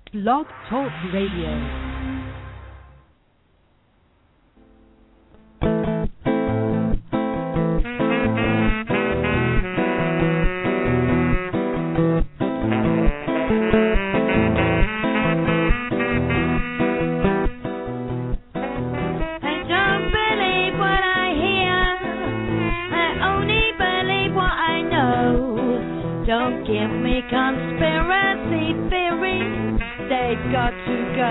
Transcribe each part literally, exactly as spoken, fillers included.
Blog Talk Radio. Don't give me conspiracy theories, they've got to go.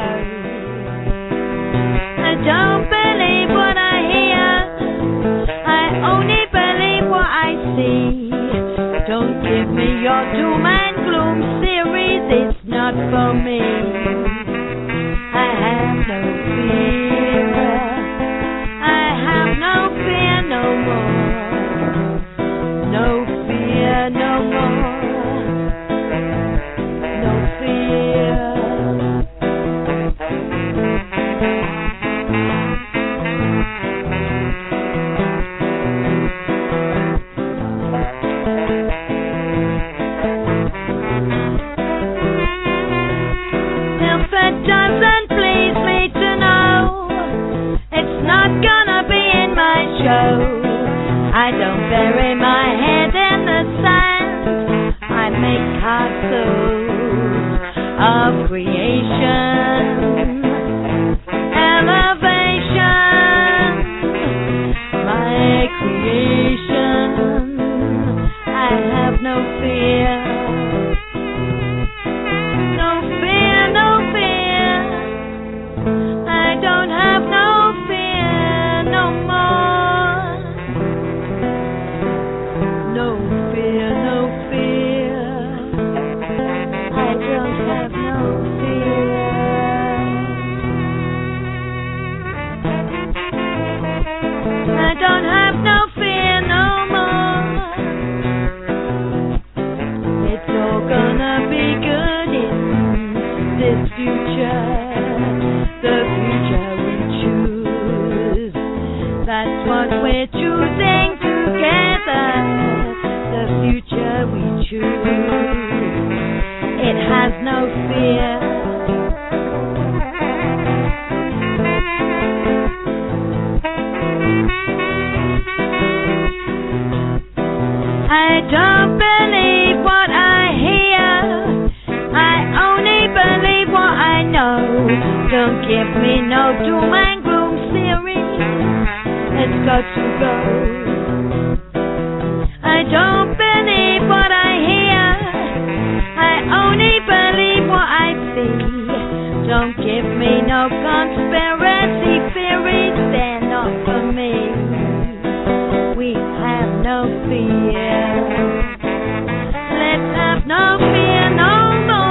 I don't believe what I hear, I only believe what I see. Don't give me your doom and gloom series, it's not for me. I have no fear, I have no fear no more. No fear no more. I don't bury my head in the sand, I make castles of creation, elevation, my creation. I have no fear, no fear, no fear. I don't have no fear no more. What we're choosing together, the future we choose, it has no fear. I don't believe what I hear, I only believe what I know. Don't give me no doom and gloom series, it's got to go. I don't believe what I hear, I only believe what I see. Don't give me no conspiracy theories, they're not for me. We have no fear, let's have no fear no more.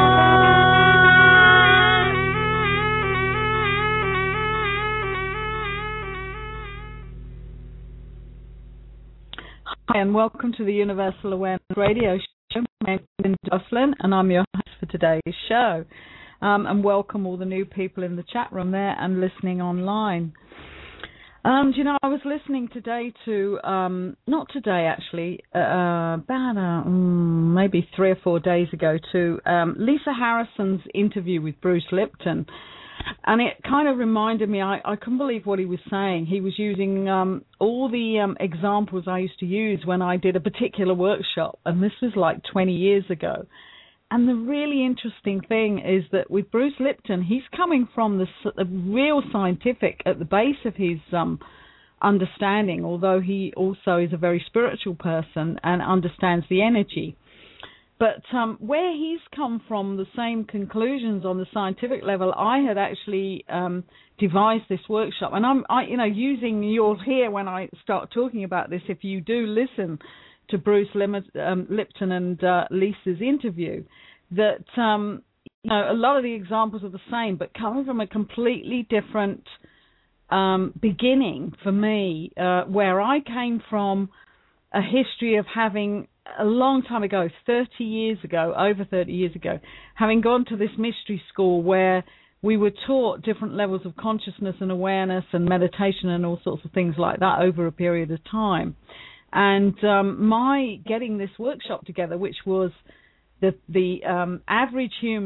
Hi, and welcome to the Universal Awareness Radio Show. My name is Linda Dufflin, and I'm your host for today's show. Um, and welcome all the new people in the chat room there and listening online. Um, do you know, I was listening today to, um, not today actually, uh, about uh, um, maybe three or four days ago, to um, Lisa Harrison's interview with Bruce Lipton. And it kind of reminded me, I, I couldn't believe what he was saying. He was using um, all the um, examples I used to use when I did a particular workshop, and this was like twenty years ago. And the really interesting thing is that with Bruce Lipton, he's coming from the, the real scientific at the base of his um, understanding, although he also is a very spiritual person and understands the energy. But um, where he's come from, the same conclusions on the scientific level, I had actually um, devised this workshop. And I'm, I, you know, using, you'll hear when I start talking about this, if you do listen to Bruce Lim- um, Lipton and uh, Lisa's interview, that um, you know, a lot of the examples are the same, but coming from a completely different um, beginning for me, uh, where I came from a history of having, a long time ago, thirty years ago, over thirty years ago, having gone to this mystery school where we were taught different levels of consciousness and awareness and meditation and all sorts of things like that over a period of time. And um, my getting this workshop together, which was the the um, average human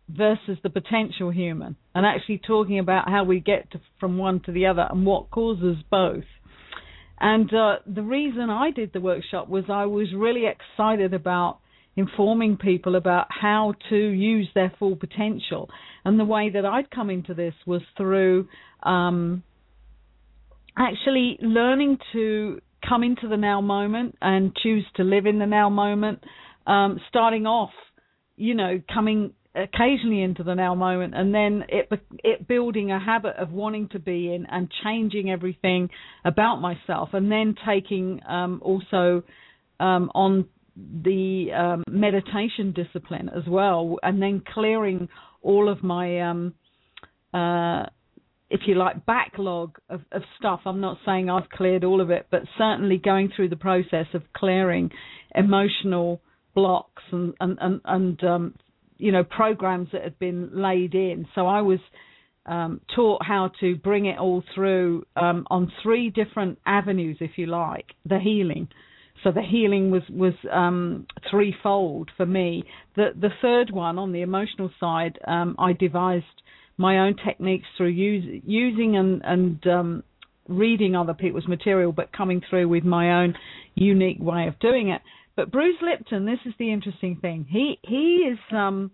versus the potential human, and actually talking about how we get to, from one to the other and what causes both. And uh, the reason I did the workshop was I was really excited about informing people about how to use their full potential. And the way that I'd come into this was through um, actually learning to come into the now moment and choose to live in the now moment, um, starting off, you know, coming occasionally into the now moment, and then it it building a habit of wanting to be in and changing everything about myself, and then taking um, also um, on the um, meditation discipline as well, and then clearing all of my, um, uh, if you like, backlog of, of stuff. I'm not saying I've cleared all of it, but certainly going through the process of clearing emotional blocks and and and, and um, you know, programs that had been laid in. So I was um, taught how to bring it all through um, on three different avenues, if you like, the healing. So the healing was was um, threefold for me. The the third one, on the emotional side, um, I devised my own techniques through use, using and, and um, reading other people's material, but coming through with my own unique way of doing it. But Bruce Lipton, this is the interesting thing. He he is um,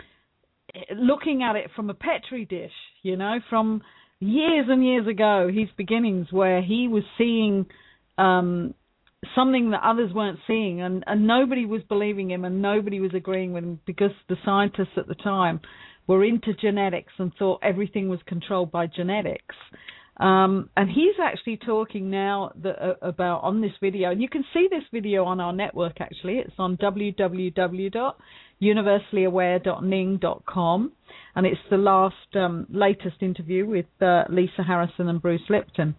looking at it from a petri dish, you know, from years and years ago, his beginnings, where he was seeing um, something that others weren't seeing, and, and nobody was believing him, and nobody was agreeing with him, because the scientists at the time were into genetics and thought everything was controlled by genetics. Um, and he's actually talking now that, uh, about on this video, and you can see this video on our network actually. It's on w w w dot universally aware dot ning dot com, and it's the last um, latest interview with uh, Lisa Harrison and Bruce Lipton.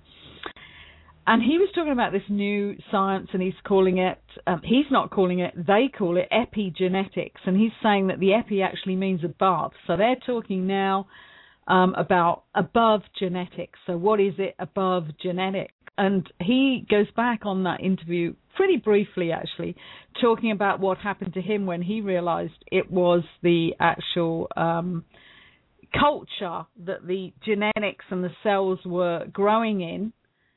And he was talking about this new science, and he's calling it, um, he's not calling it, they call it epigenetics, and he's saying that the epi actually means above. So they're talking now Um, about above genetics. So what is it above genetics? And he goes back on that interview pretty briefly, actually, talking about what happened to him when he realized it was the actual um, culture that the genetics and the cells were growing in,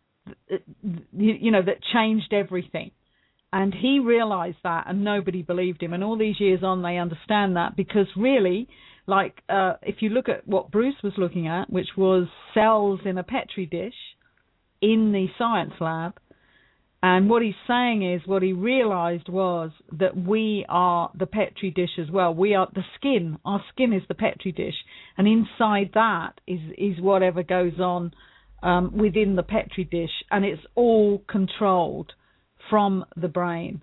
you know, that changed everything. And he realized that, and nobody believed him. And all these years on, they understand that, because really, like, uh, if you look at what Bruce was looking at, which was cells in a petri dish in the science lab, and what he's saying is, what he realized was that we are the petri dish as well. We are the skin. Our skin is the petri dish, and inside that is, is whatever goes on um, within the petri dish, and it's all controlled from the brain.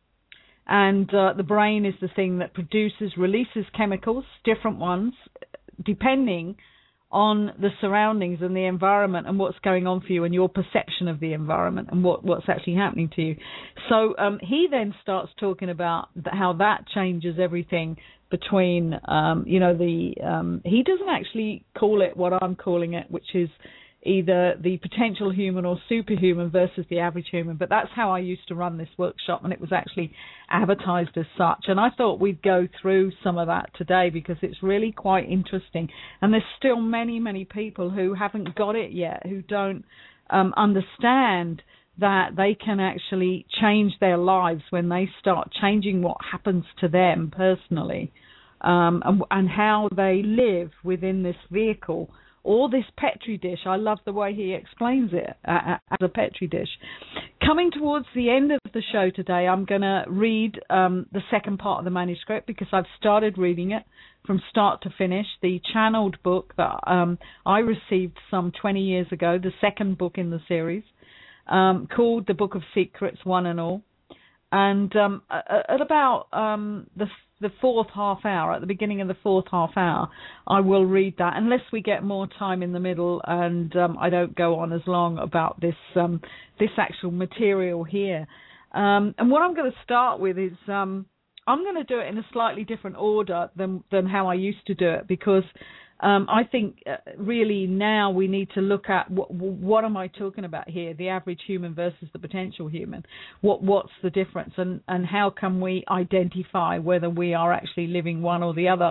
And uh, the brain is the thing that produces, releases chemicals, different ones, depending on the surroundings and the environment and what's going on for you and your perception of the environment and what, what's actually happening to you. So um, he then starts talking about the, how that changes everything between, um, you know, the, um, he doesn't actually call it what I'm calling it, which is either the potential human or superhuman versus the average human. But that's how I used to run this workshop, and it was actually advertised as such. And I thought we'd go through some of that today, because it's really quite interesting. And there's still many, many people who haven't got it yet, who don't um, understand that they can actually change their lives when they start changing what happens to them personally, um, and, and how they live within this vehicle, or this petri dish. I love the way he explains it uh, as a petri dish. Coming towards the end of the show today, I'm going to read um, the second part of the manuscript, because I've started reading it from start to finish, the channeled book that um, I received some twenty years ago, the second book in the series, um, called The Book of Secrets, One and All. And um, at about um, the the fourth half hour, at the beginning of the fourth half hour, I will read that, unless we get more time in the middle and um, I don't go on as long about this um, this actual material here. Um, and what I'm going to start with is um, I'm going to do it in a slightly different order than than how I used to do it, because Um, I think uh, really now we need to look at what, what am I talking about here, the average human versus the potential human. What What's the difference, and, and how can we identify whether we are actually living one or the other,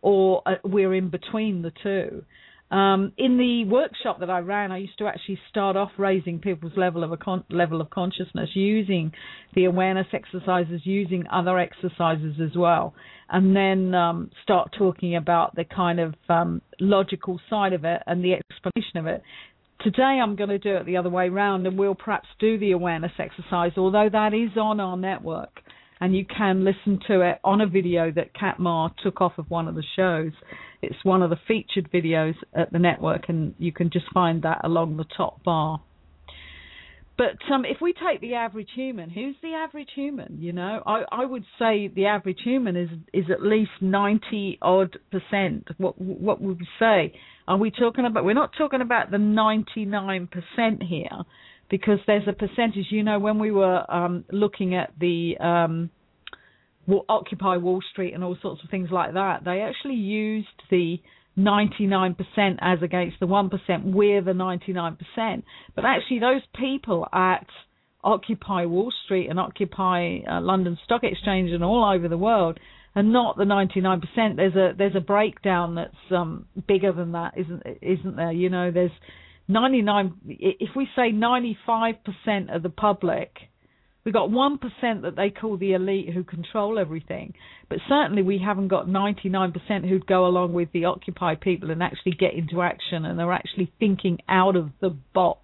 or uh, we're in between the two. Um, in the workshop that I ran, I used to actually start off raising people's level of a con- level of consciousness using the awareness exercises, using other exercises as well, and then um, start talking about the kind of um, logical side of it and the explanation of it. Today I'm going to do it the other way round, and we'll perhaps do the awareness exercise, although that is on our network, and you can listen to it on a video that Kat Ma took off of one of the shows. It's one of the featured videos at the network, and you can just find that along the top bar. But um, if we take the average human, who's the average human? You know, I, I would say the average human is is at least ninety odd percent. What what would we say? Are we talking about? We're not talking about the ninety-nine percent here, because there's a percentage. You know, when we were um, looking at the um, Occupy Wall Street and all sorts of things like that, they actually used the ninety-nine percent as against the one percent. We're the ninety-nine percent. But actually those people at Occupy Wall Street and Occupy uh, London Stock Exchange and all over the world are not the ninety-nine percent. There's a there's a breakdown that's um, bigger than that, isn't isn't there? You know, there's ninety-nine. If we say ninety-five percent of the public, we've got one percent that they call the elite who control everything. But certainly we haven't got ninety-nine percent who'd go along with the Occupy people and actually get into action and are actually thinking out of the box.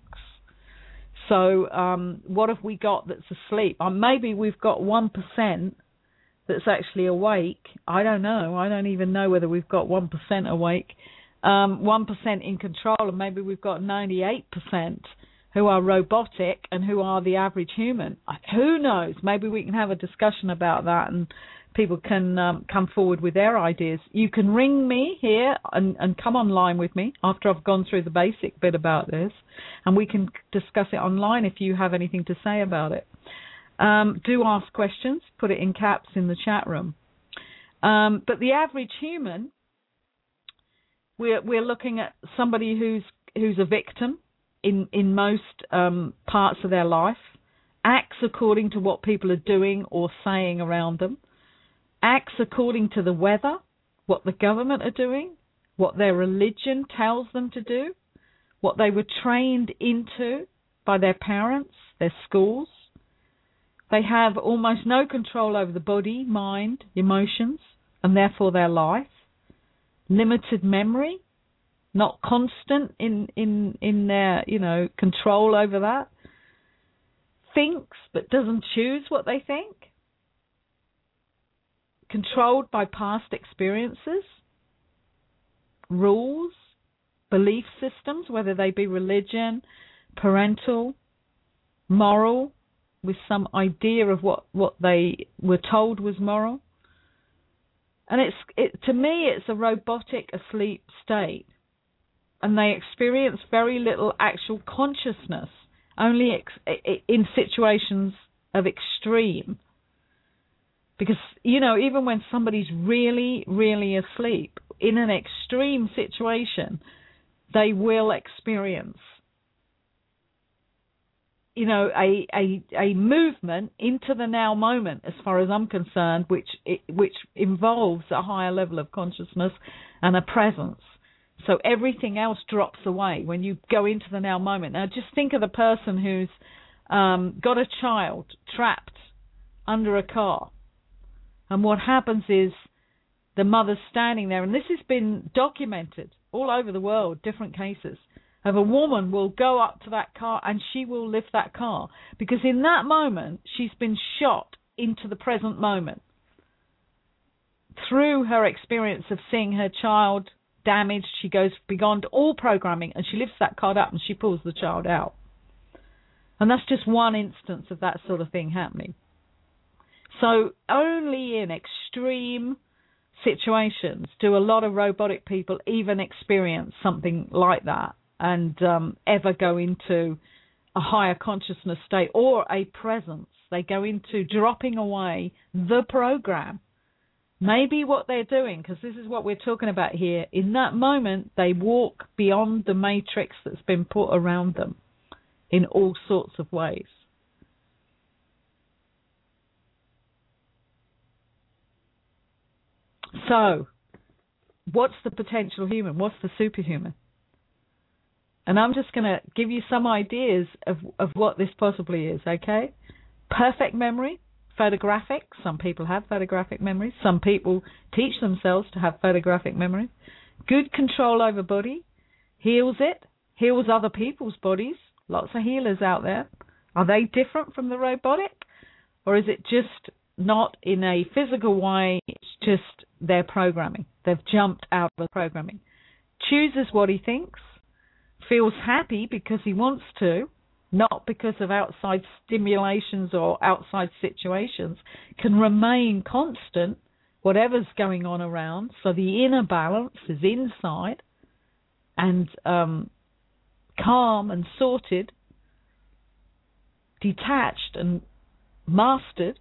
So um, what have we got that's asleep? Um, maybe we've got one percent that's actually awake. I don't know. I don't even know whether we've got one percent awake. Um, one percent in control, and maybe we've got ninety-eight percent who are robotic and who are the average human. Who knows? Maybe we can have a discussion about that and people can um, come forward with their ideas. You can ring me here and, and come online with me after I've gone through the basic bit about this, and we can discuss it online if you have anything to say about it. Um, do ask questions, put it in caps in the chat room. Um, but the average human, we're, we're looking at somebody who's who's a victim in, in most um, parts of their life, acts according to what people are doing or saying around them, acts according to the weather, what the government are doing, what their religion tells them to do, what they were trained into by their parents, their schools. They have almost no control over the body, mind, emotions, and therefore their life. Limited memory, not constant in, in, in their, you know, control over that. Thinks but doesn't choose what they think. Controlled by past experiences, rules, belief systems, whether they be religion, parental, moral, with some idea of what, what they were told was moral. And it's it, to me, it's a robotic asleep state. And they experience very little actual consciousness, only ex- in situations of extreme. Because, you know, even when somebody's really, really asleep, in an extreme situation, they will experience, you know, a, a, a movement into the now moment, as far as I'm concerned, which which involves a higher level of consciousness and a presence. So everything else drops away when you go into the now moment. Now, just think of the person who's um, got a child trapped under a car. And what happens is the mother's standing there, and this has been documented all over the world, different cases, of a woman will go up to that car and she will lift that car. Because in that moment, she's been shot into the present moment through her experience of seeing her child damaged. She goes beyond all programming and she lifts that card up and she pulls the child out. And that's just one instance of that sort of thing happening. So only in extreme situations do a lot of robotic people even experience something like that and um, ever go into a higher consciousness state or a presence. They go into dropping away the program. Maybe what they're doing, because this is what we're talking about here, in that moment they walk beyond the matrix that's been put around them in all sorts of ways. So, what's the potential human? What's the superhuman? And I'm just going to give you some ideas of, of what this possibly is, okay? Perfect memory, photographic. Some people have photographic memory. Some people teach themselves to have photographic memory. Good control over body, heals it, heals other people's bodies. Lots of healers out there. Are they different from the robotic? Or is it just not in a physical way, it's just their programming? They've jumped out of the programming. Chooses what he thinks, feels happy because he wants to, not because of outside stimulations or outside situations, can remain constant, whatever's going on around. So the inner balance is inside and um, calm and sorted, detached and mastered.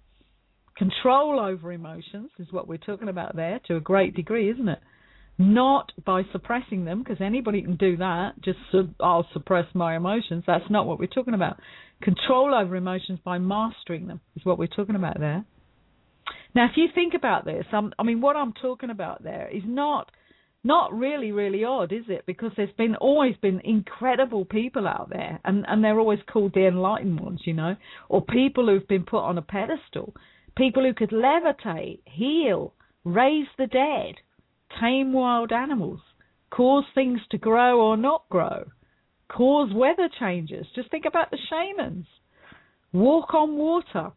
Control over emotions is what we're talking about there to a great degree, isn't it? Not by suppressing them, because anybody can do that, just su- I'll suppress my emotions. That's not what we're talking about. Control over emotions by mastering them is what we're talking about there. Now, if you think about this, I'm, I mean, what I'm talking about there is not not really, really odd, is it? Because there's been always been incredible people out there, and, and they're always called the enlightened ones, you know, or people who've been put on a pedestal, people who could levitate, heal, raise the dead, tame wild animals, cause things to grow or not grow, cause weather changes. Just think about the shamans. Walk on water.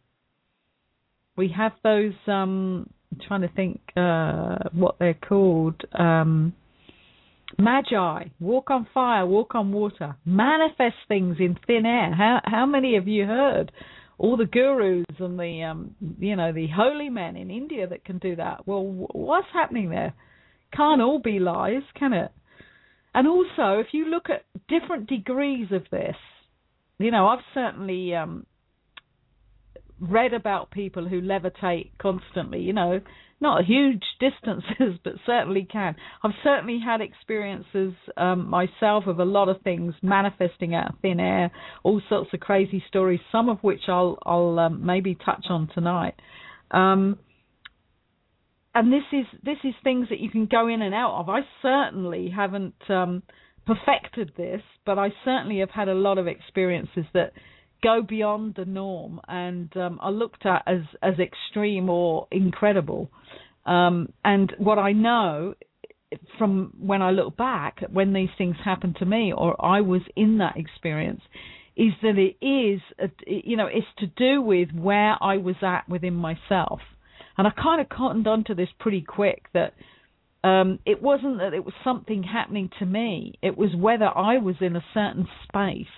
We have those, um, I'm trying to think uh, what they're called, um, magi. Walk on fire, walk on water. Manifest things in thin air. How how many of you heard all the gurus and the, um, you know, the holy men in India that can do that? Well, what's happening there? Can't all be lies, can it? And also, if you look at different degrees of this, you know, I've certainly um, read about people who levitate constantly, you know, not huge distances, but certainly can. I've certainly had experiences um, myself of a lot of things manifesting out of thin air, all sorts of crazy stories, some of which I'll, I'll um, maybe touch on tonight. Um And this is this is things that you can go in and out of. I certainly haven't um, perfected this, but I certainly have had a lot of experiences that go beyond the norm and um, are looked at as, as extreme or incredible. Um, and what I know from when I look back at when these things happened to me or I was in that experience is that it is, a, you know, it's to do with where I was at within myself. And I kind of cottoned onto this pretty quick that um, it wasn't that it was something happening to me. It was whether I was in a certain space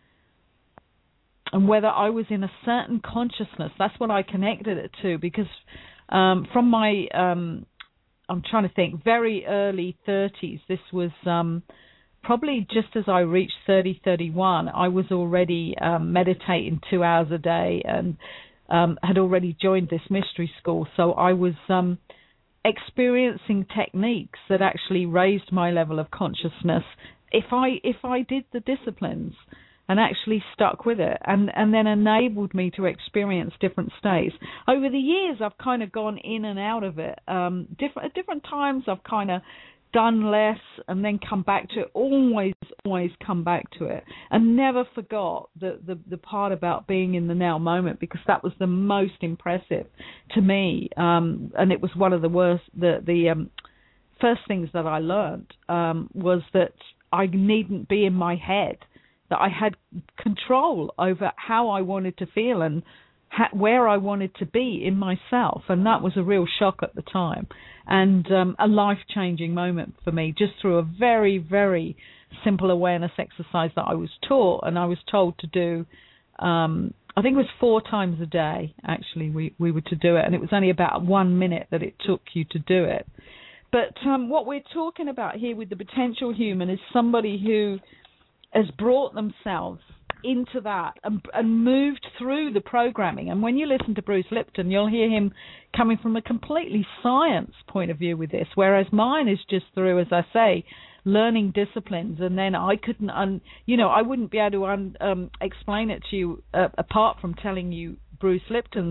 and whether I was in a certain consciousness. That's what I connected it to because um, from my, um, I'm trying to think, very early thirties, this was um, probably just as I reached thirty, thirty-one, I was already um, meditating two hours a day and Um, had already joined this mystery school, so I was um, experiencing techniques that actually raised my level of consciousness if I if I did the disciplines and actually stuck with it, and, and then enabled me to experience different states. Over the years, I've kind of gone in and out of it. Um, different at different times, I've kind of done less and then come back to it, always, always come back to it, and never forgot the, the, the part about being in the now moment, because that was the most impressive to me, um, and it was one of the worst, the, the um, first things that I learned um, was that I needn't be in my head, that I had control over how I wanted to feel and ha- where I wanted to be in myself, and that was a real shock at the time. And um, a life-changing moment for me, just through a very, very simple awareness exercise that I was taught, and I was told to do, um, I think it was four times a day, actually, we, we were to do it, and it was only about one minute that it took you to do it. But um, what we're talking about here with the potential human is somebody who has brought themselves into that and, and moved through the programming. And when you listen to Bruce Lipton, you'll hear him coming from a completely science point of view with this, whereas mine is just through, as I say, learning disciplines. And then I couldn't, un, you know, I wouldn't be able to un, um, explain it to you uh, apart from telling you Bruce Lipton's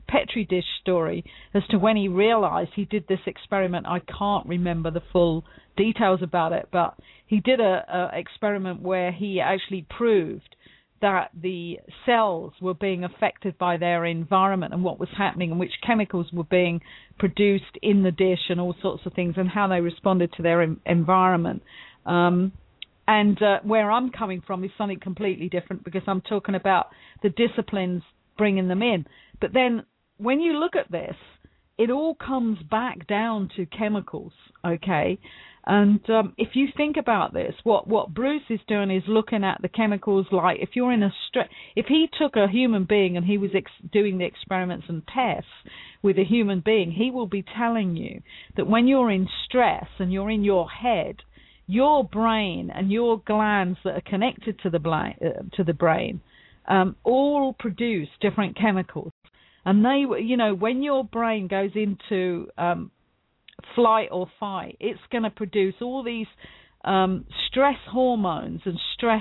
Petri dish story as to when he realized he did this experiment. I can't remember the full details about it, but he did a, a experiment where he actually proved that the cells were being affected by their environment and what was happening and which chemicals were being produced in the dish and all sorts of things and how they responded to their em- environment. Um, and uh, where I'm coming from is something completely different because I'm talking about the disciplines bringing them in. But then when you look at this, it all comes back down to chemicals, okay? And um, if you think about this, what, what Bruce is doing is looking at the chemicals. Like if you're in a stress, if he took a human being and he was ex- doing the experiments and tests with a human being, he will be telling you that when you're in stress and you're in your head, your brain and your glands that are connected to the, bla- uh, to the brain um, all produce different chemicals. And they, you know, when your brain goes into um, flight or fight, it's going to produce all these um, stress hormones and stress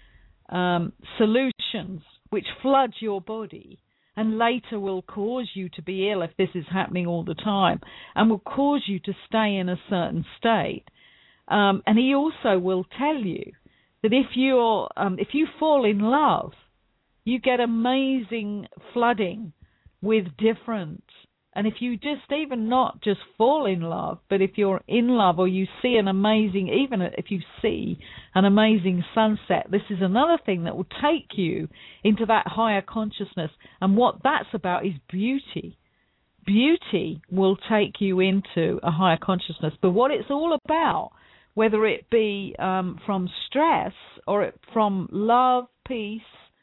um, solutions which flood your body and later will cause you to be ill if this is happening all the time and will cause you to stay in a certain state. Um, and he also will tell you that if you're um, if you fall in love, you get amazing flooding with different. And if you just even not just fall in love, but if you're in love or you see an amazing, even if you see an amazing sunset, this is another thing that will take you into that higher consciousness. And what that's about is beauty. Beauty will take you into a higher consciousness. But what it's all about, whether it be um, from stress or it, from love, peace,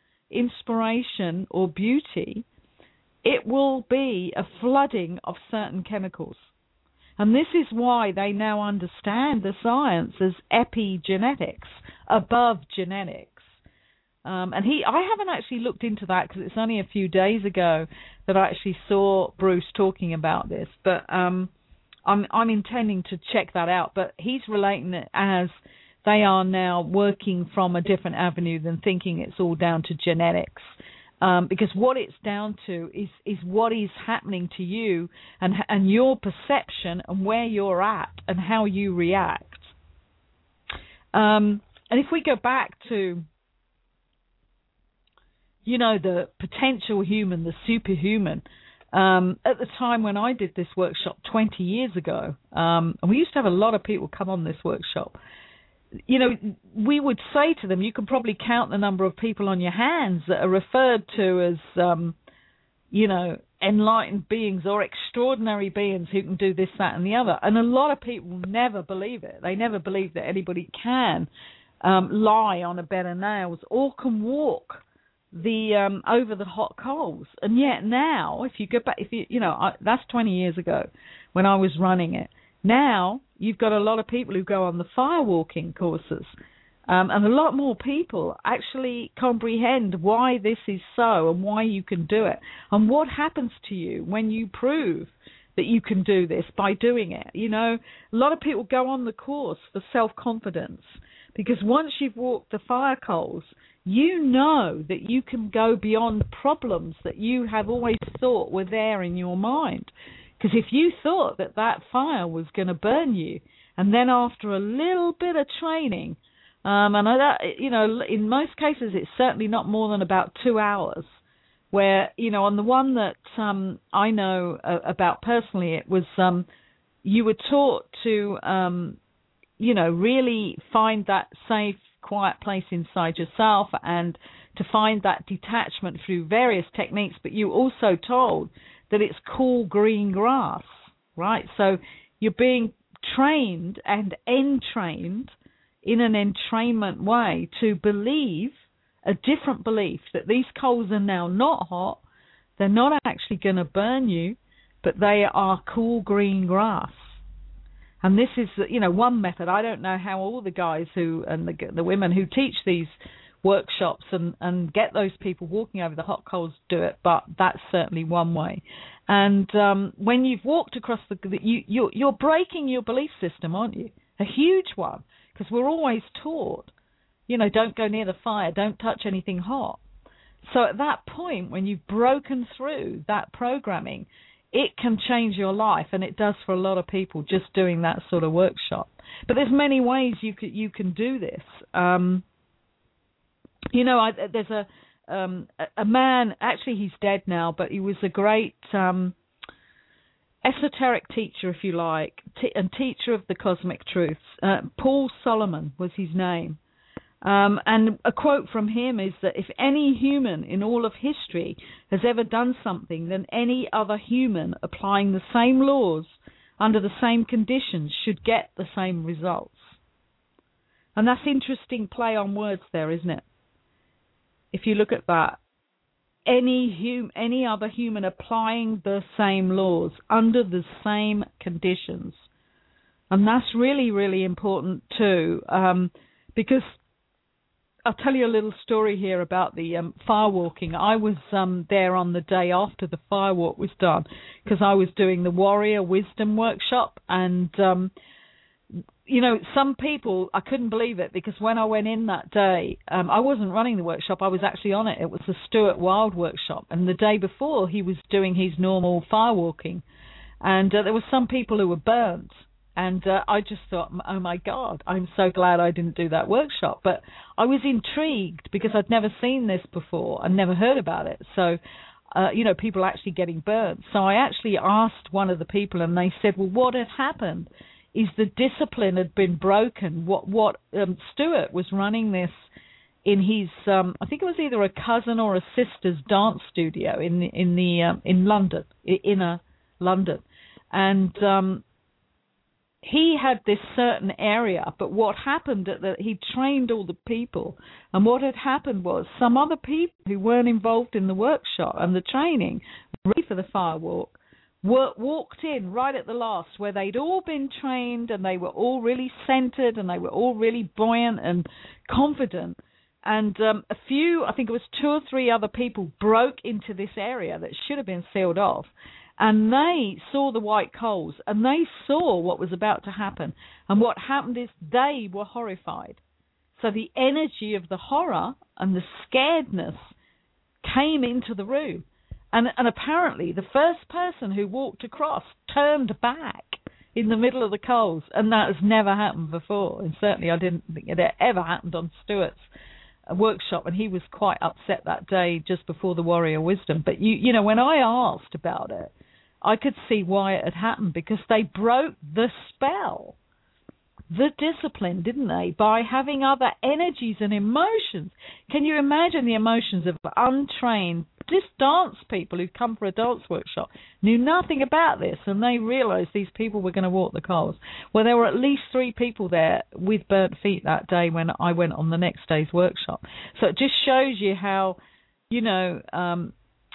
inspiration or beauty, it will be a flooding of certain chemicals. And this is why they now understand the science as epigenetics, above genetics. Um, and he, I haven't actually looked into that because it's only a few days ago that I actually saw Bruce talking about this. But um, I'm, I'm intending to check that out. But he's relating it as they are now working from a different avenue than thinking it's all down to genetics. Um, because what it's down to is, is what is happening to you and and your perception and where you're at and how you react. Um, and if we go back to, you know, the potential human, the superhuman, um, at the time when I did this workshop twenty years ago, um, and we used to have a lot of people come on this workshop, you know, we would say to them, you can probably count the number of people on your hands that are referred to as, um, you know, enlightened beings or extraordinary beings who can do this, that, and the other. And a lot of people never believe it. They never believe that anybody can um, lie on a bed of nails or can walk the um, over the hot coals. And yet now, if you go back, if you, you know, I, that's twenty years ago when I was running it. Now, you've got a lot of people who go on the firewalking courses, um, and a lot more people actually comprehend why this is so and why you can do it, and what happens to you when you prove that you can do this by doing it. You know, a lot of people go on the course for self-confidence, because once you've walked the fire coals, you know that you can go beyond problems that you have always thought were there in your mind. Because if you thought that that fire was going to burn you, and then after a little bit of training, um, and I, you know, in most cases it's certainly not more than about two hours, where, you know, on the one that um, I know uh, about personally, it was um, you were taught to, um, you know, really find that safe, quiet place inside yourself and to find that detachment through various techniques, but you also told that it's cool green grass, right? So you're being trained and entrained in an entrainment way to believe a different belief, that these coals are now not hot, they're not actually going to burn you, but they are cool green grass. And this is, you know, one method. I don't know how all the guys who and the, the women who teach these workshops and, and get those people walking over the hot coals do it, but that's certainly one way. And um, when you've walked across the, you, you're, you're breaking your belief system, aren't you? A huge one, because we're always taught, you know, don't go near the fire, don't touch anything hot. So at that point, when you've broken through that programming, it can change your life, and it does for a lot of people just doing that sort of workshop. But there's many ways you can, you can do this. Um, you know, I, there's a um, a man, actually he's dead now, but he was a great um, esoteric teacher, if you like, t- and teacher of the cosmic truths. Uh, Paul Solomon was his name. Um, and a quote from him is that if any human in all of history has ever done something, then any other human applying the same laws under the same conditions should get the same results. And that's interesting play on words there, isn't it? If you look at that, any hum- any other human applying the same laws under the same conditions. And that's really, really important too, um, because I'll tell you a little story here about the um, firewalking. I was um, there on the day after the firewalk was done because I was doing the Warrior Wisdom Workshop. And, um, you know, some people, I couldn't believe it because when I went in that day, um, I wasn't running the workshop. I was actually on it. It was the Stuart Wilde workshop. And the day before, he was doing his normal firewalking. And uh, there were some people who were burnt. And uh, I just thought, oh, my God, I'm so glad I didn't do that workshop. But I was intrigued because I'd never seen this before and never heard about it. So, uh, you know, people actually getting burnt. So I actually asked one of the people, and they said, well, what had happened is the discipline had been broken. What what um, Stuart was running this in his, um, I think it was either a cousin or a sister's dance studio in the, in the um, in London, inner London. And um he had this certain area, but what happened at the, he trained all the people, and what had happened was some other people who weren't involved in the workshop and the training, ready for the firewalk, were, walked in right at the last, where they'd all been trained and they were all really centered and they were all really buoyant and confident. And um, a few, I think it was two or three other people broke into this area that should have been sealed off. And they saw the white coals, and they saw what was about to happen. And what happened is they were horrified. So the energy of the horror and the scaredness came into the room. And, and apparently the first person who walked across turned back in the middle of the coals. And that has never happened before. And certainly I didn't think it had ever happened on Stuart's workshop, and he was quite upset that day just before the Warrior Wisdom. But you you know, when I asked about it, I could see why it had happened, because they broke the spell, the discipline, didn't they, by having other energies and emotions. Can you imagine the emotions of untrained, just dance people who'd come for a dance workshop, knew nothing about this, and they realized these people were going to walk the coals? Well, there were at least three people there with burnt feet that day when I went on the next day's workshop. So it just shows you how, you know, um,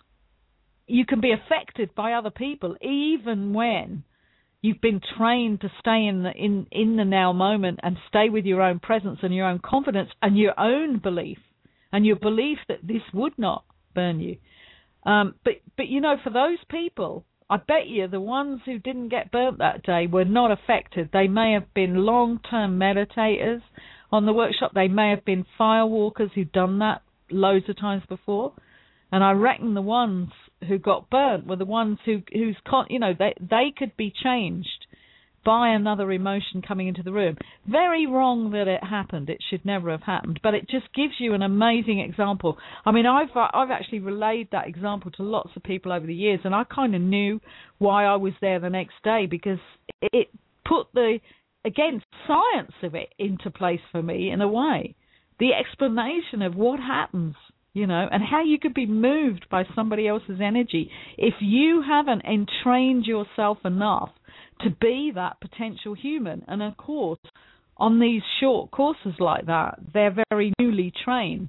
you can be affected by other people, even when you've been trained to stay in the in, in the now moment and stay with your own presence and your own confidence and your own belief and your belief that this would not burn you. Um, but, but, you know, for those people, I bet you the ones who didn't get burnt that day were not affected. They may have been long-term meditators on the workshop. They may have been firewalkers who've done that loads of times before. And I reckon the ones who got burnt were the ones who, who's, con- you know, they they could be changed by another emotion coming into the room. Very wrong that it happened. It should never have happened. But it just gives you an amazing example. I mean, I've I've actually relayed that example to lots of people over the years, and I kind of knew why I was there the next day, because it put the, again, science of it into place for me in a way. The explanation of what happens, you know, and how you could be moved by somebody else's energy if you haven't entrained yourself enough to be that potential human. And of course, on these short courses like that, they're very newly trained.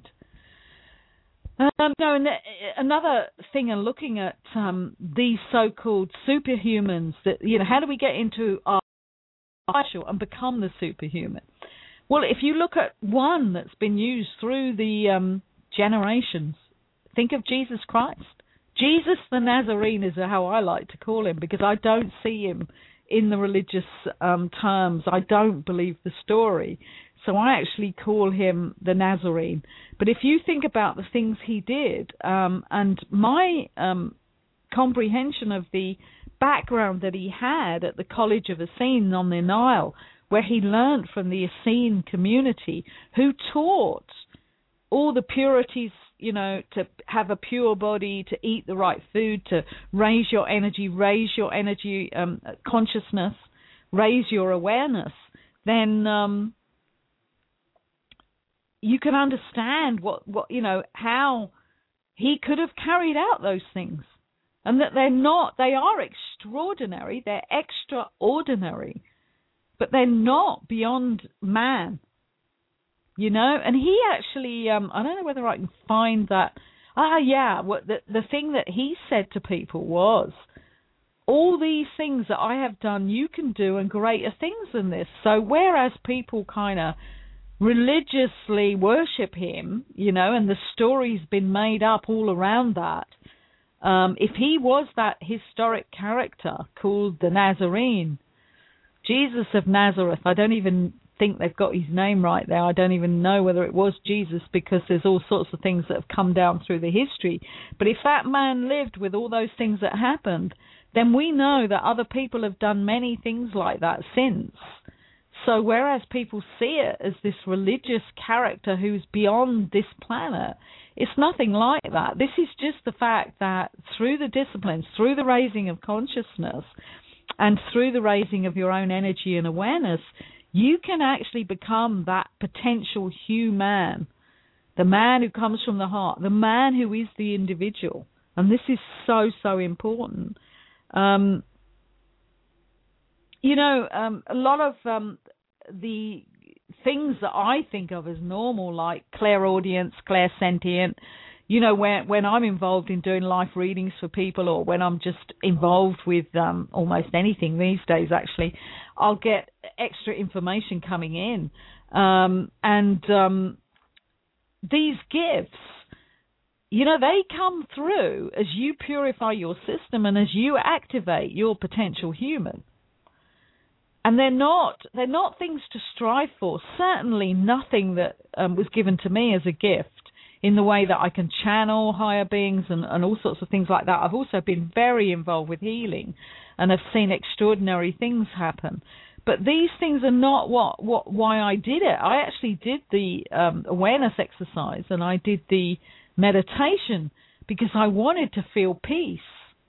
Um, no, and another thing in looking at um, these so-called superhumans, that, you know, how do we get into our potential and become the superhuman? Well, if you look at one that's been used through the um, generations, think of Jesus Christ. Jesus the Nazarene is how I like to call him, because I don't see him in the religious um, terms. I don't believe the story. So I actually call him the Nazarene. But if you think about the things he did, um, and my um, comprehension of the background that he had at the College of Essene on the Nile, where he learned from the Essene community, who taught all the purities, you know, to have a pure body, to eat the right food, to raise your energy, raise your energy um, consciousness, raise your awareness, then um, you can understand what, what, you know, how he could have carried out those things. And that they're not, they are extraordinary, they're extraordinary, but they're not beyond man, you know? And he actually, um, I don't know whether I can find that, ah, yeah, what the, the thing that he said to people was, all these things that I have done, you can do, and greater things than this. So whereas people kind of religiously worship him, you know, and the story's been made up all around that, Um, if he was that historic character called the Nazarene, Jesus of Nazareth, I don't even think they've got his name right there. I don't even know whether it was Jesus, because there's all sorts of things that have come down through the history. But if that man lived with all those things that happened, then we know that other people have done many things like that since. So whereas people see it as this religious character who's beyond this planet, it's nothing like that. This is just the fact that through the disciplines, through the raising of consciousness, and through the raising of your own energy and awareness, you can actually become that potential human, the man who comes from the heart, the man who is the individual. And this is so, so important. Um, you know, um, a lot of um, the things that I think of as normal, like clairaudience, clairsentient, you know, when when I'm involved in doing life readings for people, or when I'm just involved with um, almost anything these days, actually, I'll get extra information coming in. Um, and um, these gifts, you know, they come through as you purify your system and as you activate your potential human. And they're not they're not things to strive for. Certainly nothing that um, was given to me as a gift in the way that I can channel higher beings and, and all sorts of things like that. I've also been very involved with healing and have seen extraordinary things happen. But these things are not what, what why I did it. I actually did the um, awareness exercise and I did the meditation because I wanted to feel peace.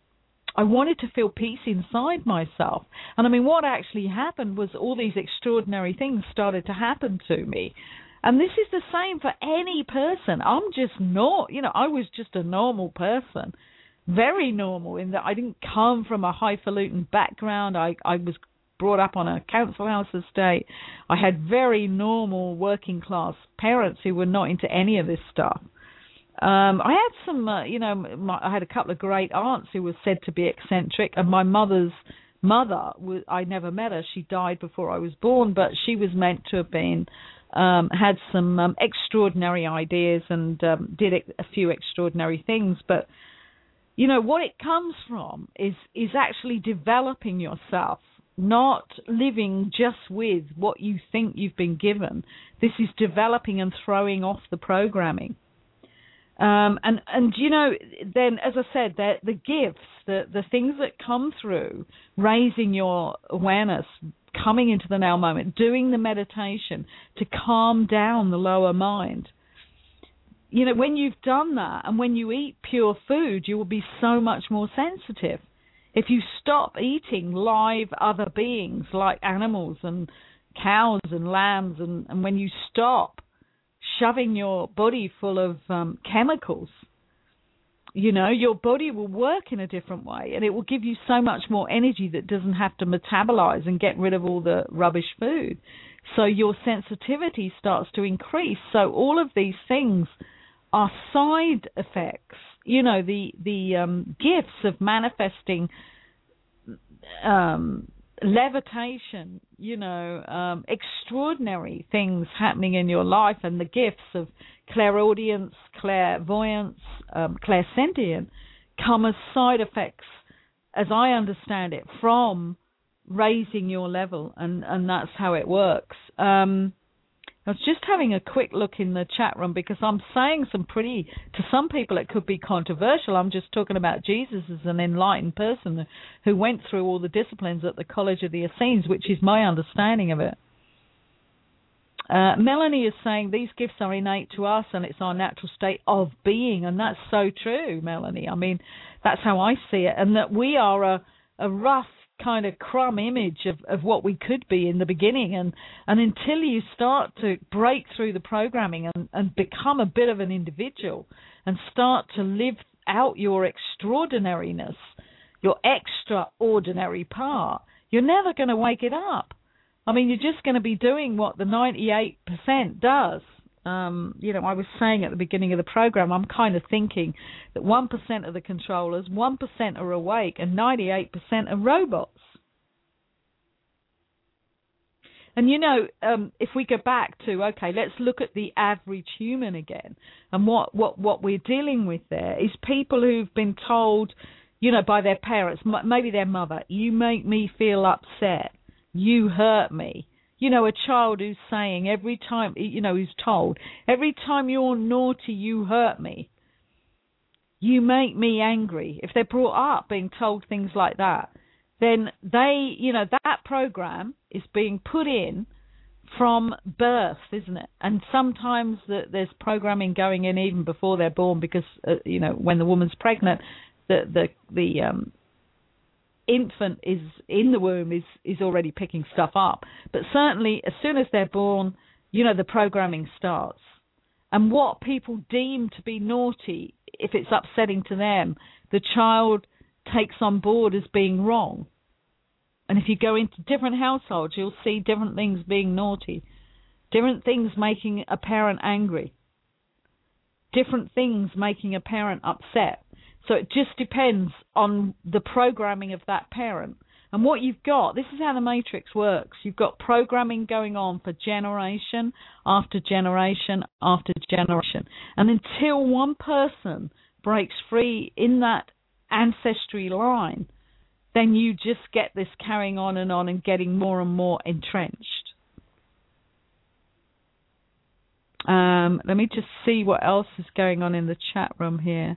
I wanted to feel peace inside myself. And I mean, what actually happened was all these extraordinary things started to happen to me. And this is the same for any person. I'm just not, you know, I was just a normal person, very normal in that I didn't come from a highfalutin background. I, I was brought up on a council house estate. I had very normal working class parents who were not into any of this stuff. Um, I had some, uh, you know, my, I had a couple of great aunts who were said to be eccentric, and my mother's mother, was, I never met her. She died before I was born, but she was meant to have been, um, had some um, extraordinary ideas and um, did a few extraordinary things. But, you know, what it comes from is is actually developing yourself, not living just with what you think you've been given. This is developing and throwing off the programming. Um, and, and, you know, then, as I said, the, the gifts, the, the things that come through, raising your awareness, coming into the now moment, doing the meditation to calm down the lower mind. You know, when you've done that and when you eat pure food, you will be so much more sensitive. If you stop eating live other beings like animals and cows and lambs, and, and when you stop shoving your body full of um, chemicals, you know, your body will work in a different way, and it will give you so much more energy that doesn't have to metabolize and get rid of all the rubbish food. So your sensitivity starts to increase. So all of these things are side effects, you know, the, the um, gifts of manifesting um levitation, you know, um, extraordinary things happening in your life, and the gifts of clairaudience, clairvoyance, um, clairsentient come as side effects, as I understand it, from raising your level, and, and that's how it works. Um, I was just having a quick look in the chat room because I'm saying some pretty, to some people it could be controversial. I'm just talking about Jesus as an enlightened person who went through all the disciplines at the College of the Essenes, which is my understanding of it. Uh, Melanie is saying these gifts are innate to us and it's our natural state of being, and that's so true, Melanie. I mean, that's how I see it, and that we are a, a rough kind of crumb image of, of what we could be in the beginning, and, and until you start to break through the programming and, and become a bit of an individual and start to live out your extraordinariness, your extraordinary part, you're never going to wake it up. I mean, you're just going to be doing what the ninety-eight percent does. Um, you know, I was saying at the beginning of the program, I'm kind of thinking that one percent of the controllers, one percent are awake, and ninety-eight percent are robots. And, you know, um, if we go back to, okay, let's look at the average human again. And what, what, what we're dealing with there is people who've been told, you know, by their parents, maybe their mother, you make me feel upset. You hurt me. You know, a child who's saying every time, you know, who's told, every time you're naughty, you hurt me. You make me angry. If they're brought up being told things like that, then they, you know, that program is being put in from birth, isn't it? And sometimes the, there's programming going in even before they're born because, uh, you know, when the woman's pregnant, the, the, the, um, infant is in the womb is is already picking stuff up, but certainly as soon as they're born, you know, the programming starts. And what people deem to be naughty, if it's upsetting to them, the child takes on board as being wrong. And if you go into different households, you'll see different things being naughty, different things making a parent angry, different things making a parent upset. So it just depends on the programming of that parent. And what you've got, this is how the matrix works. You've got programming going on for generation after generation after generation. And until one person breaks free in that ancestry line, then you just get this carrying on and on and getting more and more entrenched. Um, let me just see what else is going on in the chat room here.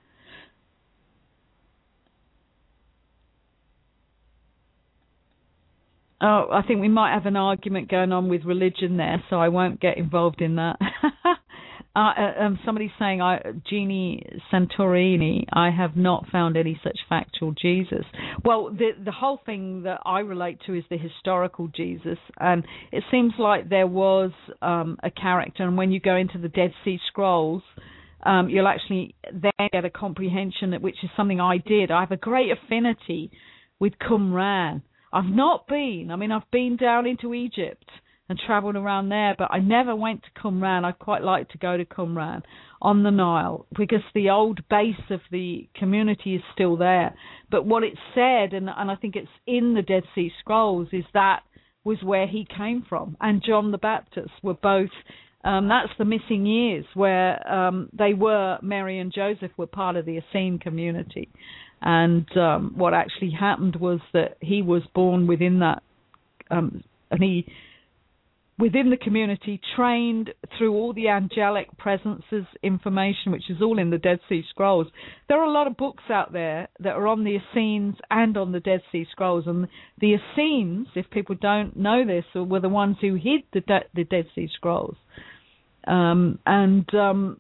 Oh, I think we might have an argument going on with religion there, so I won't get involved in that. uh, um, somebody's saying, I, Jeannie Santorini, I have not found any such factual Jesus. Well, the the whole thing that I relate to is the historical Jesus, and it seems like there was um, a character, and when you go into the Dead Sea Scrolls, um, you'll actually then get a comprehension, which is something I did. I have a great affinity with Qumran. I've not been. I mean, I've been down into Egypt and travelled around there, but I never went to Qumran. I'd quite like to go to Qumran on the Nile because the old base of the community is still there. But what it said, and, and I think it's in the Dead Sea Scrolls, is that was where he came from. And John the Baptist were both, um, that's the missing years where um, they were, Mary and Joseph were part of the Essene community. And um, what actually happened was that he was born within that, um, and he, within the community, trained through all the angelic presences information, which is all in the Dead Sea Scrolls. There are a lot of books out there that are on the Essenes and on the Dead Sea Scrolls. And the Essenes, if people don't know this, were the ones who hid the, De- the Dead Sea Scrolls. Um, and... Um,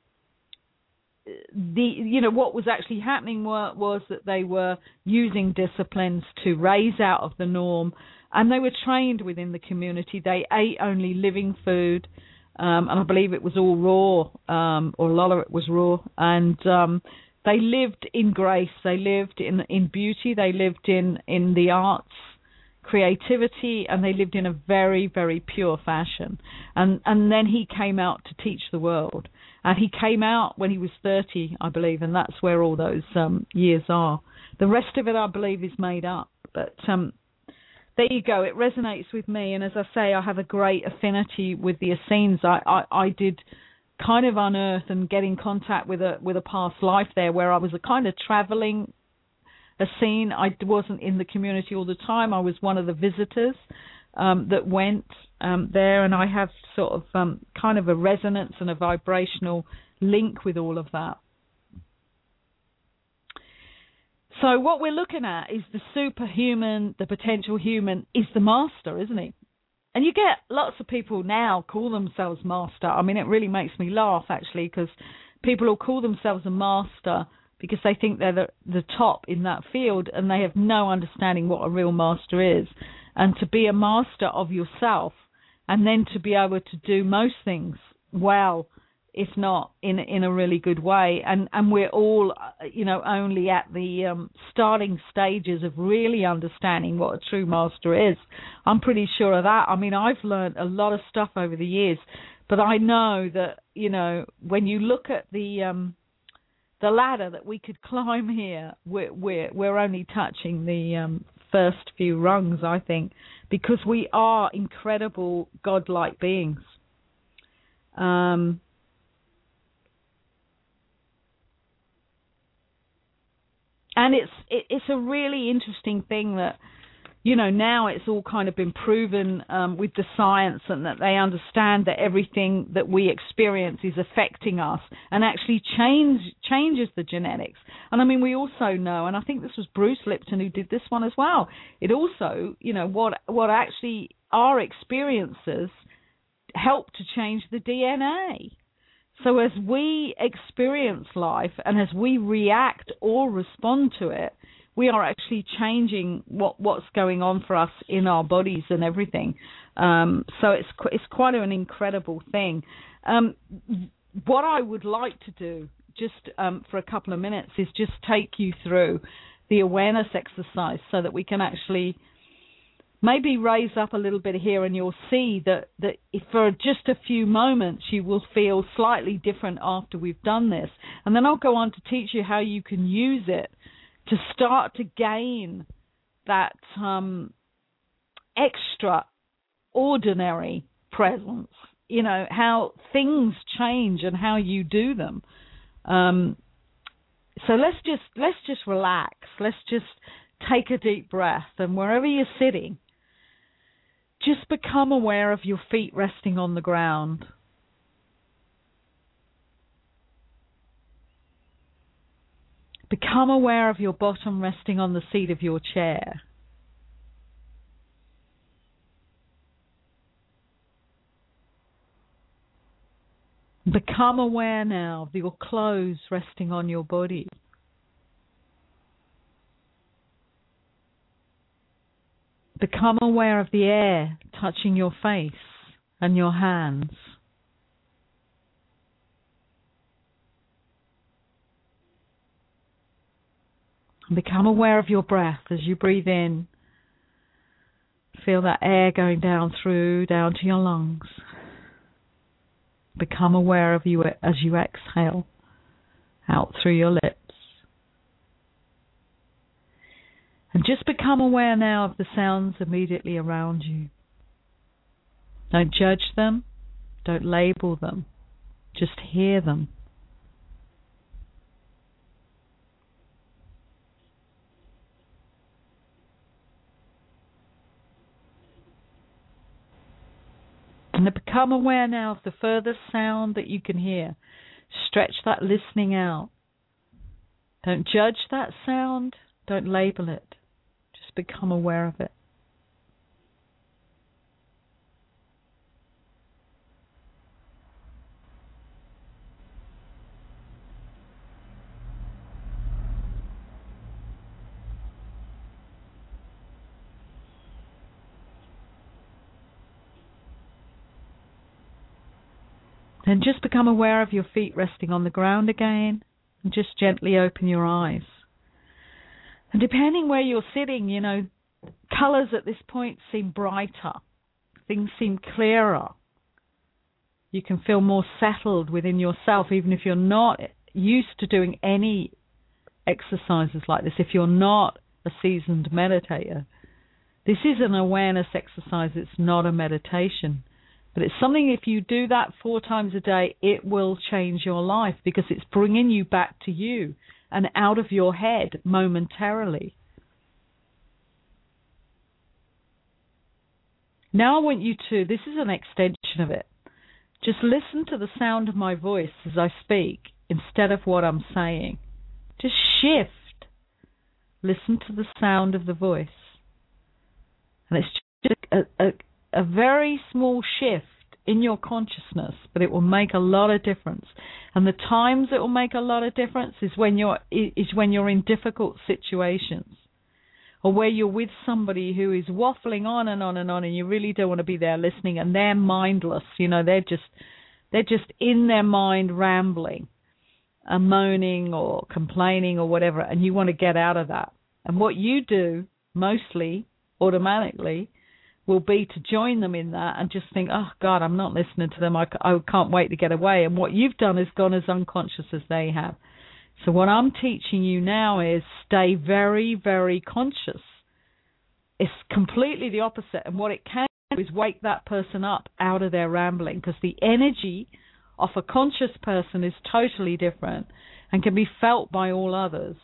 The you know what was actually happening were, was that they were using disciplines to raise out of the norm, and they were trained within the community. They ate only living food, um, and I believe it was all raw, um, or a lot of it was raw. And um, they lived in grace. They lived in in beauty. They lived in in the arts, creativity, and they lived in a very very pure fashion. And and then he came out to teach the world. And he came out when he was thirty, I believe, and that's where all those um, years are. The rest of it, I believe, is made up. But um, there you go. It resonates with me. And as I say, I have a great affinity with the Essenes. I, I, I did kind of unearth and get in contact with a with a past life there where I was a kind of traveling Essene. I wasn't in the community all the time. I was one of the visitors um, that went um, there, and I have sort of um, kind of a resonance and a vibrational link with all of that. So what we're looking at is the superhuman, the potential human is the master, isn't he? And you get lots of people now call themselves master. I mean, it really makes me laugh, actually, because people will call themselves a master because they think they're the, the top in that field, and they have no understanding what a real master is. And to be a master of yourself, and then to be able to do most things well, if not in in a really good way. And and we're all, you know, only at the um, starting stages of really understanding what a true master is. I'm pretty sure of that. I mean, I've learned a lot of stuff over the years, but I know that, you know, when you look at the um, the ladder that we could climb here, we're we're, we're only touching the um, first few rungs, I think, because we are incredible godlike beings. Um. And it's it, it's a really interesting thing that, you know, now it's all kind of been proven um, with the science, and that they understand that everything that we experience is affecting us and actually change changes the genetics. And I mean, we also know, and I think this was Bruce Lipton who did this one as well. It also, you know, what what actually our experiences help to change the D N A. So as we experience life and as we react or respond to it, we are actually changing what, what's going on for us in our bodies and everything. Um, so it's it's quite an incredible thing. Um, what I would like to do, just um, for a couple of minutes, is just take you through the awareness exercise so that we can actually maybe raise up a little bit here, and you'll see that, that if for just a few moments you will feel slightly different after we've done this. And then I'll go on to teach you how you can use it to start to gain that um, extraordinary presence, you know, how things change and how you do them. Um, so let's just let's just relax. Let's just take a deep breath, and wherever you're sitting, just become aware of your feet resting on the ground. Become aware of your bottom resting on the seat of your chair. Become aware now of your clothes resting on your body. Become aware of the air touching your face and your hands. Become aware of your breath as you breathe in. Feel that air going down through, down to your lungs. Become aware of you as you exhale out through your lips. And just become aware now of the sounds immediately around you. Don't judge them. Don't label them. Just hear them. And to become aware now of the furthest sound that you can hear. Stretch that listening out. Don't judge that sound. Don't label it. Just become aware of it. Then just become aware of your feet resting on the ground again, and just gently open your eyes. And depending where you're sitting, you know, colors at this point seem brighter. Things seem clearer. You can feel more settled within yourself, even if you're not used to doing any exercises like this, if you're not a seasoned meditator. This is an awareness exercise. It's not a meditation. But it's something, if you do that four times a day, it will change your life, because it's bringing you back to you and out of your head momentarily. Now I want you to, this is an extension of it, just listen to the sound of my voice as I speak instead of what I'm saying. Just shift. Listen to the sound of the voice. And it's just a, a, a very small shift in your consciousness, but it will make a lot of difference. And the times it will make a lot of difference is when you're is when you're in difficult situations, or where you're with somebody who is waffling on and on and on, and you really don't want to be there listening, and they're mindless. You know, they're just they're just in their mind rambling, and moaning or complaining or whatever, and you want to get out of that. And what you do mostly automatically will be to join them in that and just think, oh, God, I'm not listening to them. I, I can't wait to get away. And what you've done is gone as unconscious as they have. So what I'm teaching you now is stay very, very conscious. It's completely the opposite. And what it can do is wake that person up out of their rambling, because the energy of a conscious person is totally different and can be felt by all others.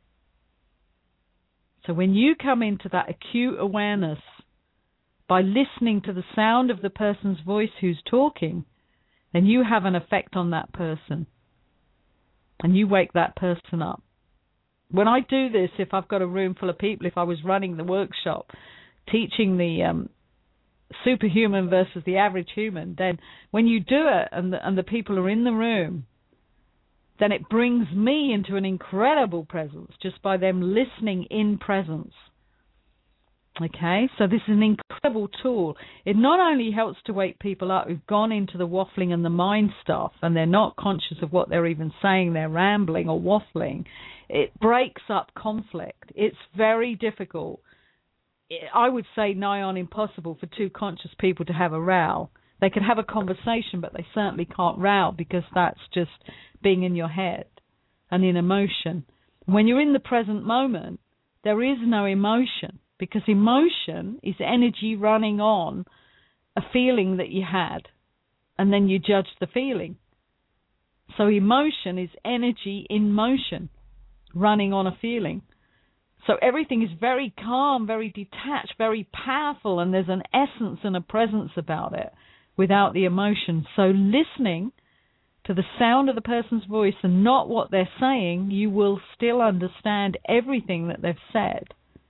So when you come into that acute awareness by listening to the sound of the person's voice who's talking, then you have an effect on that person. And you wake that person up. When I do this, if I've got a room full of people, if I was running the workshop, teaching the um, superhuman versus the average human, then when you do it and the, and the people are in the room, then it brings me into an incredible presence just by them listening in presence. Okay, so this is an incredible tool. It not only helps to wake people up who've gone into the waffling and the mind stuff and they're not conscious of what they're even saying, they're rambling or waffling. It breaks up conflict. It's very difficult. I would say nigh on impossible for two conscious people to have a row. They could have a conversation, but they certainly can't row, because that's just being in your head and in emotion. When you're in the present moment, there is no emotion. Because emotion is energy running on a feeling that you had, and then you judge the feeling. So emotion is energy in motion, running on a feeling. So everything is very calm, very detached, very powerful, and there's an essence and a presence about it without the emotion. So listening to the sound of the person's voice and not what they're saying, you will still understand everything that they've said.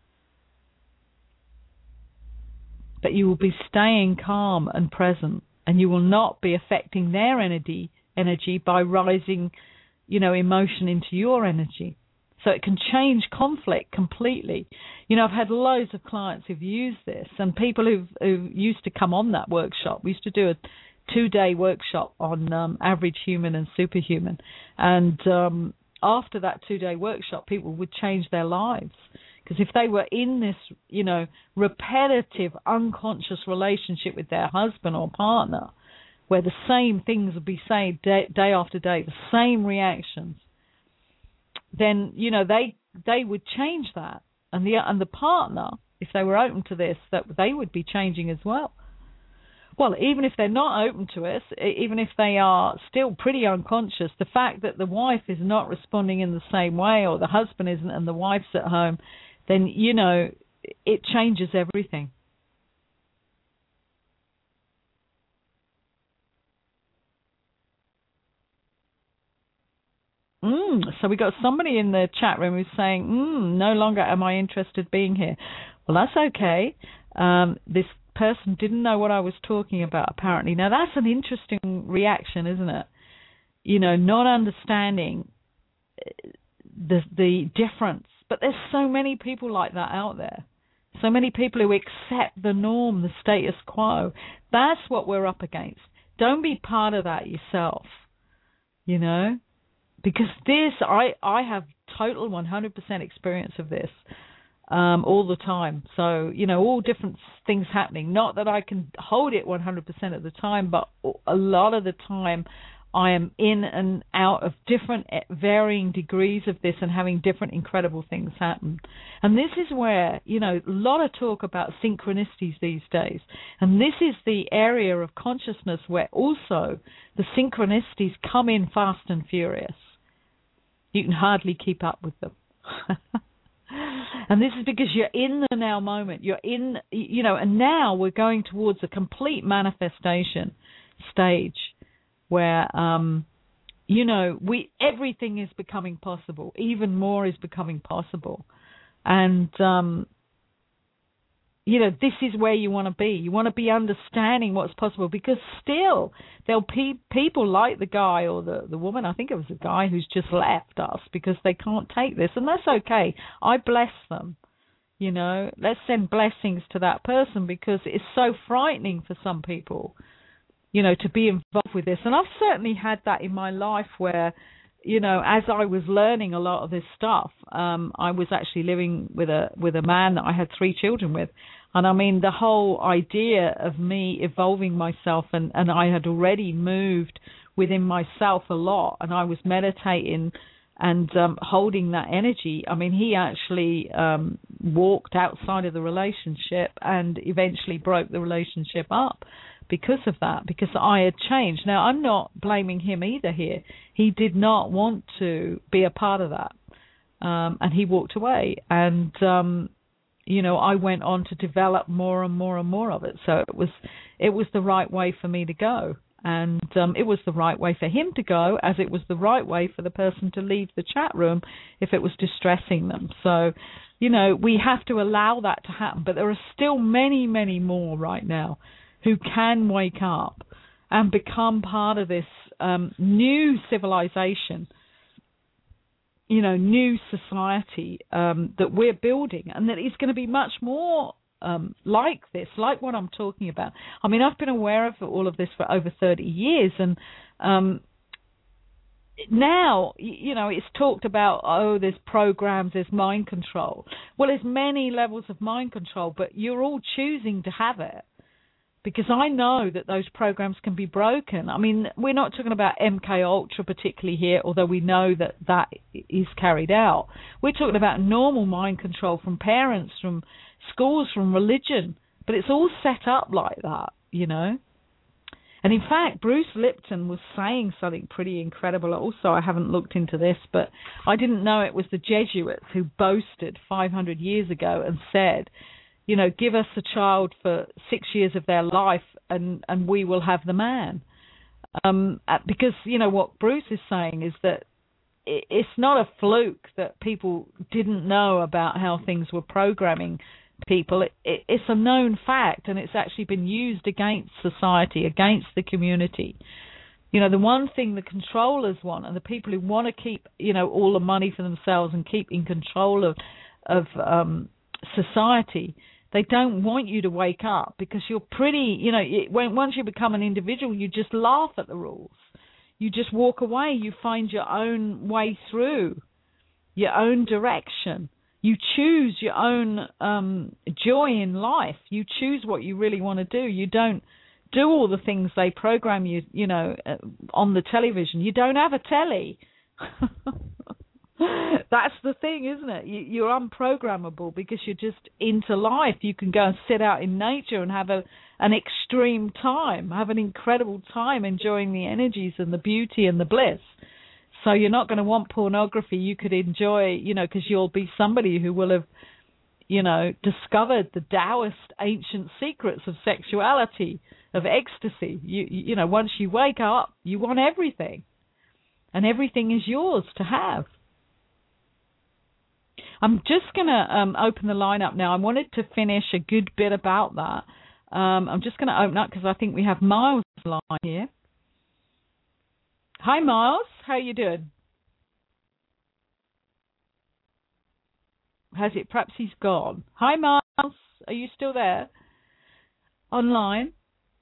But you will be staying calm and present, and you will not be affecting their energy energy by rising, you know, emotion into your energy. So it can change conflict completely. You know, I've had loads of clients who've used this, and people who've, who used to come on that workshop. We used to do a two-day workshop on um, average human and superhuman, and um, after that two-day workshop, people would change their lives. Because if they were in this, you know, repetitive, unconscious relationship with their husband or partner, where the same things would be said day, day after day, the same reactions, then, you know, they they would change that. And the and the partner, if they were open to this, that they would be changing as well. Well, even if they're not open to it, even if they are still pretty unconscious, the fact that the wife is not responding in the same way, or the husband isn't and the wife's at home, then, you know, it changes everything. Mm, so we got somebody in the chat room who's saying, mm, no longer am I interested being here. Well, that's okay. Um, this person didn't know what I was talking about, apparently. Now, that's an interesting reaction, isn't it? You know, not understanding the the difference. But there's so many people like that out there. So many people who accept the norm, the status quo. That's what we're up against. Don't be part of that yourself, you know? Because this, I, I have total one hundred percent experience of this um, all the time. So, you know, all different things happening. Not that I can hold it one hundred percent of the time, but a lot of the time I am in and out of different varying degrees of this and having different incredible things happen. And this is where, you know, a lot of talk about synchronicities these days. And this is the area of consciousness where also the synchronicities come in fast and furious. You can hardly keep up with them. And this is because you're in the now moment. You're in, you know, and now we're going towards a complete manifestation stage where, um, you know, we everything is becoming possible. Even more is becoming possible. And, um, you know, this is where you want to be. You want to be understanding what's possible, because still there'll be people like the guy or the, the woman, I think it was the guy, who's just left us because they can't take this. And that's okay. I bless them. You know, let's send blessings to that person, because it's so frightening for some people, you know, to be involved with this. And I've certainly had that in my life where, you know, as I was learning a lot of this stuff, um, I was actually living with a with a man that I had three children with. And I mean, the whole idea of me evolving myself, and, and I had already moved within myself a lot, and I was meditating and um, holding that energy. I mean, he actually um, walked outside of the relationship and eventually broke the relationship up because of that, because I had changed. Now, I'm not blaming him either here. He did not want to be a part of that, um, and he walked away. And, um, you know, I went on to develop more and more and more of it. So it was it was the right way for me to go. And um, it was the right way for him to go, as it was the right way for the person to leave the chat room if it was distressing them. So, you know, we have to allow that to happen. But there are still many, many more right now who can wake up and become part of this um, new civilization, you know, new society um, that we're building, and that is going to be much more um, like this, like what I'm talking about. I mean, I've been aware of all of this for over thirty years, and um, now, you know, it's talked about, oh, there's programs, there's mind control. Well, there's many levels of mind control, but you're all choosing to have it. Because I know that those programs can be broken. I mean, we're not talking about M K Ultra particularly here, although we know that that is carried out. We're talking about normal mind control from parents, from schools, from religion. But it's all set up like that, you know. And in fact, Bruce Lipton was saying something pretty incredible. Also, I haven't looked into this, but I didn't know it was the Jesuits who boasted five hundred years ago and said, you know, give us a child for six years of their life and, and we will have the man. Um, because, you know, what Bruce is saying is that it's not a fluke that people didn't know about how things were programming people. It, it, it's a known fact, and it's actually been used against society, against the community. You know, the one thing the controllers want, and the people who want to keep, you know, all the money for themselves and keep in control of, of um, society, they don't want you to wake up, because you're pretty, you know, it, when, once you become an individual, you just laugh at the rules. You just walk away. You find your own way through, your own direction. You choose your own um, joy in life. You choose what you really want to do. You don't do all the things they program you, you know, uh, on the television. You don't have a telly. That's the thing, isn't it? You, you're unprogrammable because you're just into life. You can go and sit out in nature and have a an extreme time, have an incredible time enjoying the energies and the beauty and the bliss. So you're not going to want pornography. You could enjoy, you know, because you'll be somebody who will have, you know, discovered the Taoist ancient secrets of sexuality, of ecstasy. You, you know, once you wake up, you want everything. And everything is yours to have. I'm just going to um, open the line up now. I wanted to finish a good bit about that. Um, I'm just going to open up because I think we have Miles on the line here. Hi, Miles. How are you doing? Has it? Perhaps he's gone. Hi, Miles. Are you still there? Online?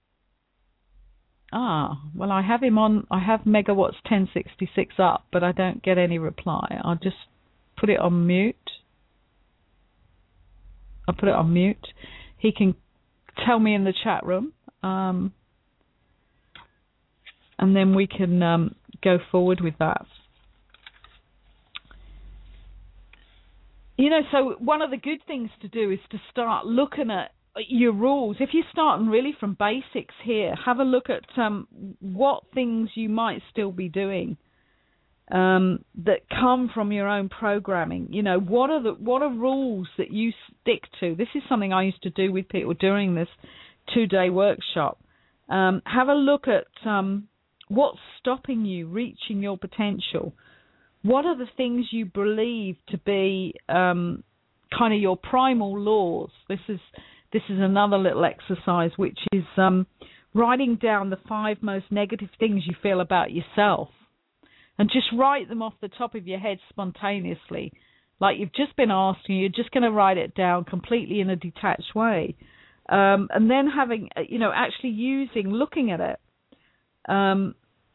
Ah, well, I have him on. I have Megawatts ten sixty-six up, but I don't get any reply. I'll just put it on mute. I'll put it on mute. He can tell me in the chat room, um, and then we can um, go forward with that. You know, so one of the good things to do is to start looking at your rules. If you're starting really from basics here, have a look at um, what things you might still be doing um, that come from your own programming. You know, what are the what are rules that you stick to? This is something I used to do with people during this two-day workshop. Um, have a look at um, what's stopping you reaching your potential. What are the things you believe to be um, kind of your primal laws? This is this is another little exercise, which is um, writing down the five most negative things you feel about yourself, and just write them off the top of your head spontaneously, like you've just been asked, and you're just going to write it down completely in a detached way, um, and then having, you know, actually using, looking at it. Um,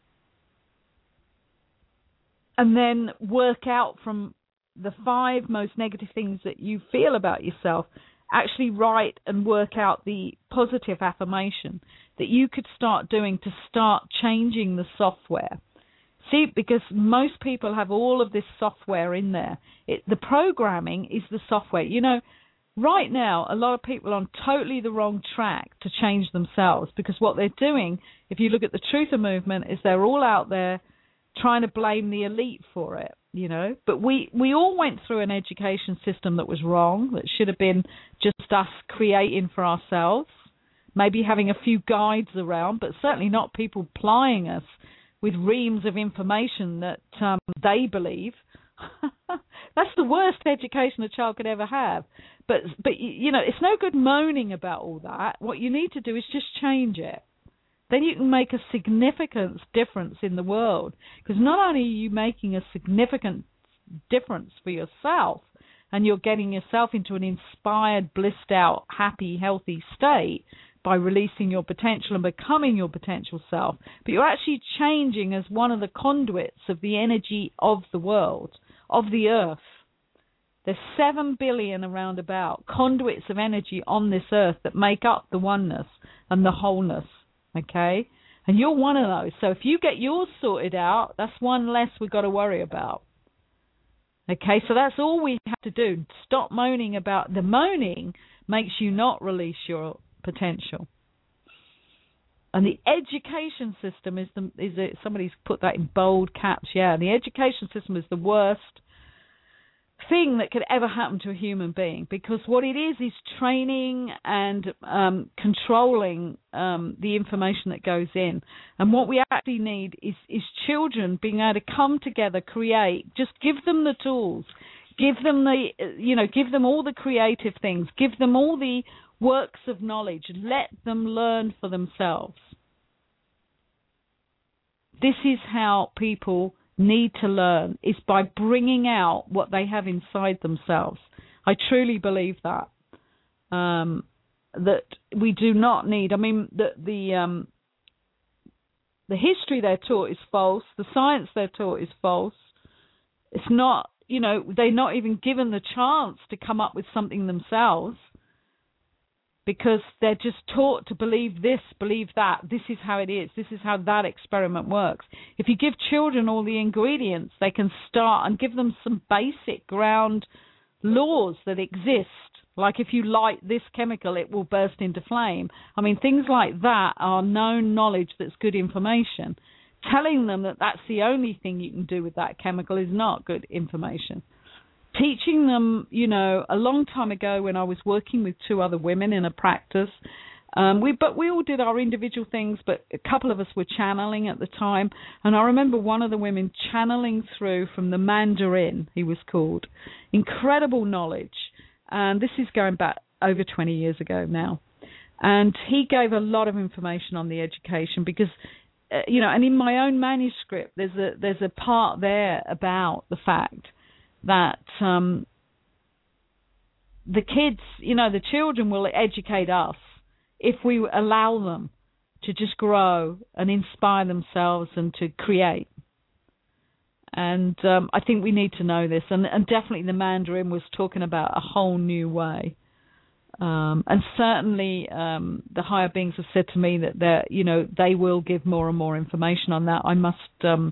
And then work out from the five most negative things that you feel about yourself, actually write and work out the positive affirmation that you could start doing to start changing the software. See, because most people have all of this software in there. It, the programming is the software. You know, right now, a lot of people are on totally the wrong track to change themselves, because what they're doing, if you look at the Truther movement, is they're all out there trying to blame the elite for it, you know. But we, we all went through an education system that was wrong, that should have been just us creating for ourselves, maybe having a few guides around, but certainly not people plying us with reams of information that um, they believe. That's the worst education a child could ever have. But, but you know, it's no good moaning about all that. What you need to do is just change it. Then you can make a significant difference in the world. Because not only are you making a significant difference for yourself, and you're getting yourself into an inspired, blissed out, happy, healthy state by releasing your potential and becoming your potential self, but you're actually changing as one of the conduits of the energy of the world, of the earth. There's seven billion around about conduits of energy on this earth that make up the oneness and the wholeness. Okay, and you're one of those. So if you get yours sorted out, that's one less we've got to worry about. Okay, so that's all we have to do. Stop moaning about the moaning makes you not release your potential. And the education system is the is it, somebody's put that in bold caps. Yeah, the education system is the worst thing that could ever happen to a human being, because what it is is training and um, controlling um, the information that goes in. And what we actually need is, is children being able to come together, create, just give them the tools, give them the, you know, give them all the creative things, give them all the works of knowledge, let them learn for themselves. This is how people need to learn, is by bringing out what they have inside themselves. I truly believe that. Um, that we do not need, I mean, the the, um, the history they're taught is false. The science they're taught is false. It's not, you know, they're not even given the chance to come up with something themselves, because they're just taught to believe this, believe that. This is how it is. This is how that experiment works. If you give children all the ingredients, they can start and give them some basic ground laws that exist. Like if you light this chemical, it will burst into flame. I mean, things like that are known knowledge that's good information. Telling them that that's the only thing you can do with that chemical is not good information. Teaching them, you know, a long time ago when I was working with two other women in a practice, um, we but we all did our individual things, but a couple of us were channeling at the time. And I remember one of the women channeling through from the Mandarin, he was called. Incredible knowledge. And this is going back over twenty years ago now. And he gave a lot of information on the education because, uh, you know, and in my own manuscript, there's a there's a part there about the fact that um, the kids, you know, the children will educate us if we allow them to just grow and inspire themselves and to create. And um, I think we need to know this. And, and definitely the Mandarin was talking about a whole new way. Um, and certainly um, the higher beings have said to me that they're, you know, they will give more and more information on that. I must Um,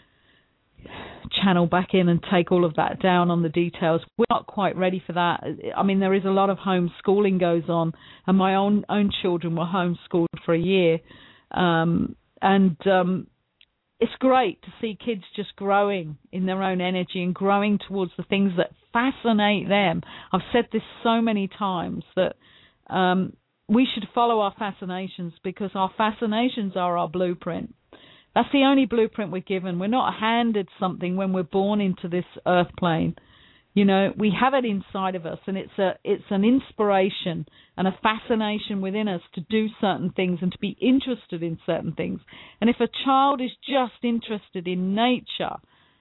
channel back in and take all of that down on the details. We're not quite ready for that. I mean, there is a lot of homeschooling goes on, and my own own children were homeschooled for a year, um, and um, it's great to see kids just growing in their own energy and growing towards the things that fascinate them. I've said this so many times that um, we should follow our fascinations, because our fascinations are our blueprint. That's the only blueprint we're given. We're not handed something when we're born into this earth plane. You know, we have it inside of us, and it's a it's an inspiration and a fascination within us to do certain things and to be interested in certain things. And if a child is just interested in nature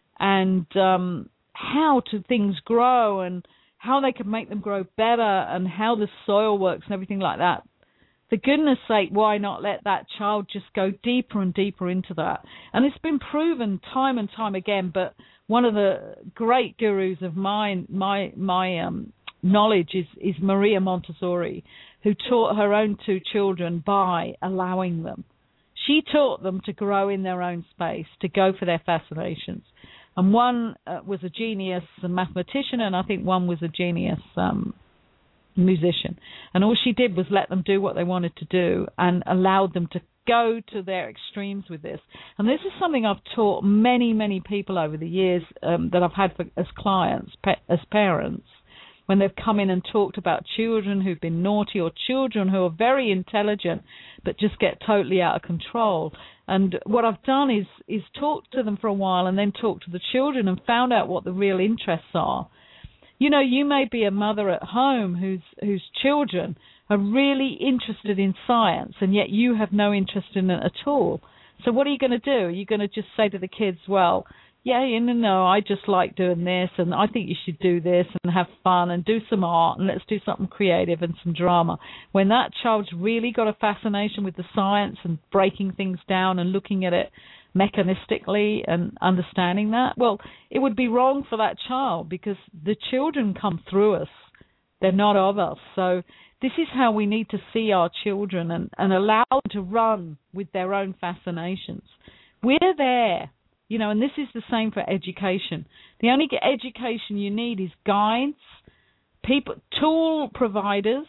and um, how to things grow and how they can make them grow better and how the soil works and everything like that, for goodness sake, why not let that child just go deeper and deeper into that? And it's been proven time and time again, but one of the great gurus of mine, my my um, knowledge is, is Maria Montessori, who taught her own two children by allowing them. She taught them to grow in their own space, to go for their fascinations. And one uh, was a genius a mathematician, and I think one was a genius um, musician. And all she did was let them do what they wanted to do and allowed them to go to their extremes with this. And this is something I've taught many, many people over the years um, that I've had for, as clients, pa- as parents, when they've come in and talked about children who've been naughty or children who are very intelligent but just get totally out of control. And what I've done is is talk to them for a while and then talk to the children and found out what the real interests are. You know, you may be a mother at home whose whose children are really interested in science, and yet you have no interest in it at all. So what are you going to do? Are you going to just say to the kids, well, yeah, you know, no, I just like doing this, and I think you should do this and have fun and do some art, and let's do something creative and some drama. When that child's really got a fascination with the science and breaking things down and looking at it mechanistically and understanding that, well, it would be wrong for that child, because the children come through us. They're not of us. So this is how we need to see our children and, and allow them to run with their own fascinations. We're there, you know, and this is the same for education. The only education you need is guides, people, tool providers,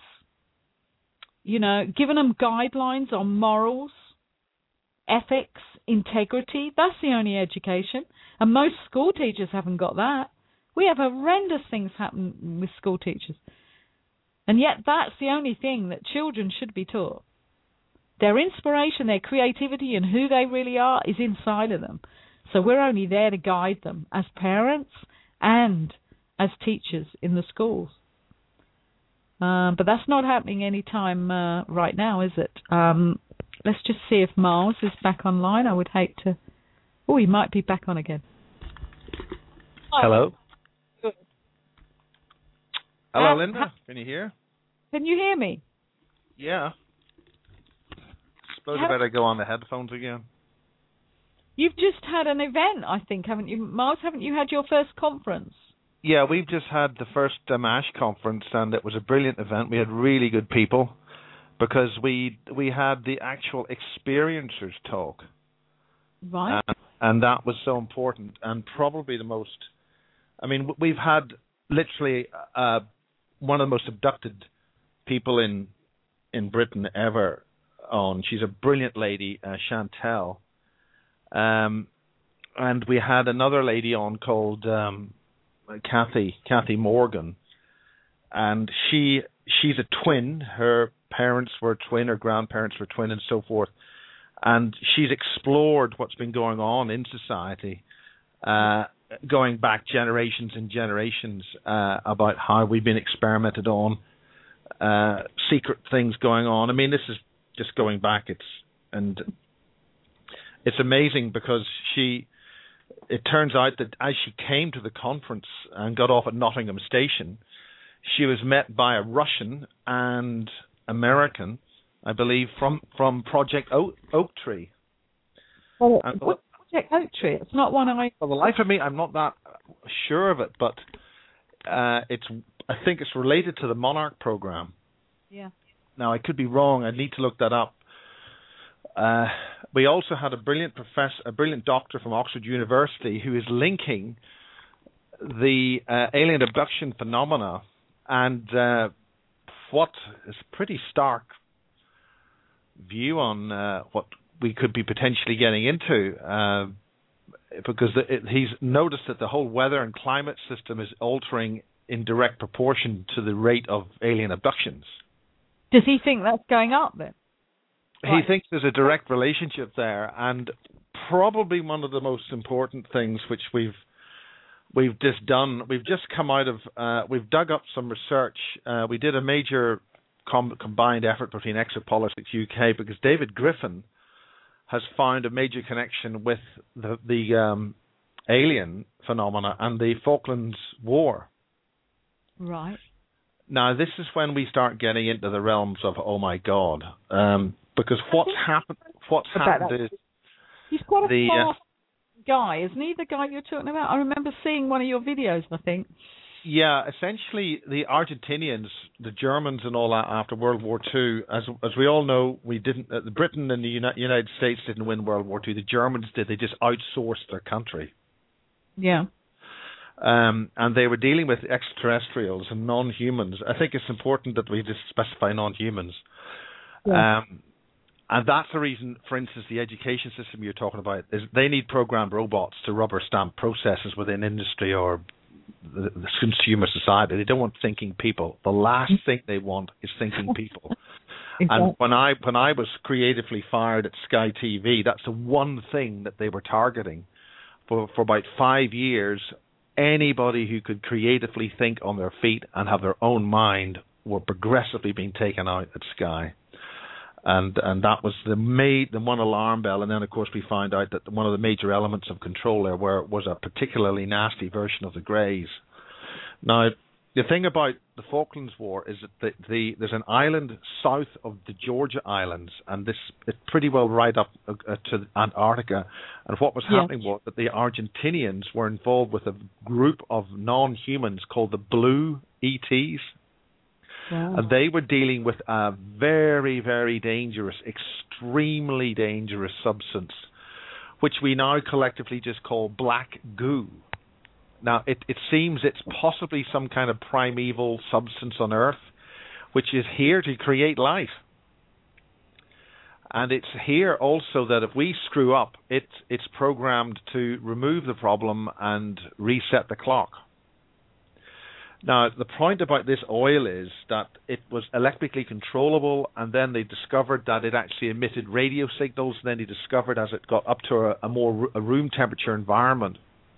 you know, giving them guidelines on morals, ethics, integrity. That's the only education. And most school teachers haven't got that. We have horrendous things happen with school teachers. And yet that's the only thing that children should be taught. Their inspiration, their creativity, and who they really are is inside of them. So we're only there to guide them as parents and as teachers in the schools. Um, but that's not happening any time uh, right now, is it? Um, let's just see if Miles is back online. I would hate to... Oh, he might be back on again. Hello. Good. Hello, Uh, Linda. Can you hear? Can you hear me? Yeah. Suppose How- I better go on the headphones again. You've just had an event, I think, haven't you, Miles? Haven't you had your first conference? Yeah, we've just had the first um, ASH conference, and it was a brilliant event. We had really good people because we we had the actual experiencers talk. Right. And, and that was so important, and probably the most... I mean, we've had literally uh, one of the most abducted people in in Britain ever on. She's a brilliant lady, uh, Chantel. Um, and we had another lady on called um, Kathy, Kathy Morgan. And she she's a twin. Her parents were twin, her grandparents were twin, and so forth. And she's explored what's been going on in society, uh, going back generations and generations, uh, about how we've been experimented on, uh, secret things going on. I mean, this is just going back. It's and it's amazing because she. It turns out that as she came to the conference and got off at Nottingham Station, she was met by a Russian and American, I believe, from, from Project Oak, Oak Tree. Well, And, what Project Oak Tree? It's not one I... for the life of me, I'm not that sure of it, but uh, it's. I think it's related to the Monarch program. Yeah. Now, I could be wrong. I need to look that up. Uh, we also had a brilliant professor, a brilliant doctor from Oxford University who is linking the uh, alien abduction phenomena and uh, what is a pretty stark view on uh, what we could be potentially getting into. Uh, because the, it, he's noticed that the whole weather and climate system is altering in direct proportion to the rate of alien abductions. Does he think that's going up then? He Right. thinks there's a direct relationship there, and probably one of the most important things which we've we've just done, we've just come out of, uh, we've dug up some research. Uh, we did a major com- combined effort between Exopolitics U K because David Griffin has found a major connection with the, the um, alien phenomena and the Falklands War. Right. Now, this is when we start getting into the realms of, oh my God, um, because what's happened, what's happened is he's quite a the, fast uh, guy, isn't he? The guy you're talking about. I remember seeing one of your videos. I think. Yeah, essentially the Argentinians, the Germans, and all that after World War Two, as as we all know, we didn't. Uh, Britain and the Uni- United States didn't win World War Two. The Germans did. They just outsourced their country. Yeah. Um, and they were dealing with extraterrestrials and non-humans. I think it's important that we just specify non-humans. Yeah. Um, and that's the reason, for instance, the education system you're talking about, is they need programmed robots to rubber stamp processes within industry or the, the consumer society. They don't want thinking people. The last thing they want is thinking people. Exactly. And when I when I was creatively fired at Sky T V, that's the one thing that they were targeting for for about five years. Anybody who could creatively think on their feet and have their own mind were progressively being taken out at Sky. And and that was the made the one alarm bell. And then, of course, we found out that one of the major elements of control there were, was a particularly nasty version of the Greys. Now, the thing about the Falklands War is that the, the, there's an island south of the Georgia Islands, and this is pretty well right up uh, to Antarctica. And what was happening yeah. was that the Argentinians were involved with a group of non-humans called the Blue E Ts. Wow. And they were dealing with a very, very dangerous, extremely dangerous substance, which we now collectively just call black goo. Now, it, it seems it's possibly some kind of primeval substance on Earth, which is here to create life. And it's here also that if we screw up, it's, it's programmed to remove the problem and reset the clock. Now, the point about this oil is that it was electrically controllable, and then they discovered that it actually emitted radio signals. And then they discovered as it got up to a, a more a room temperature environment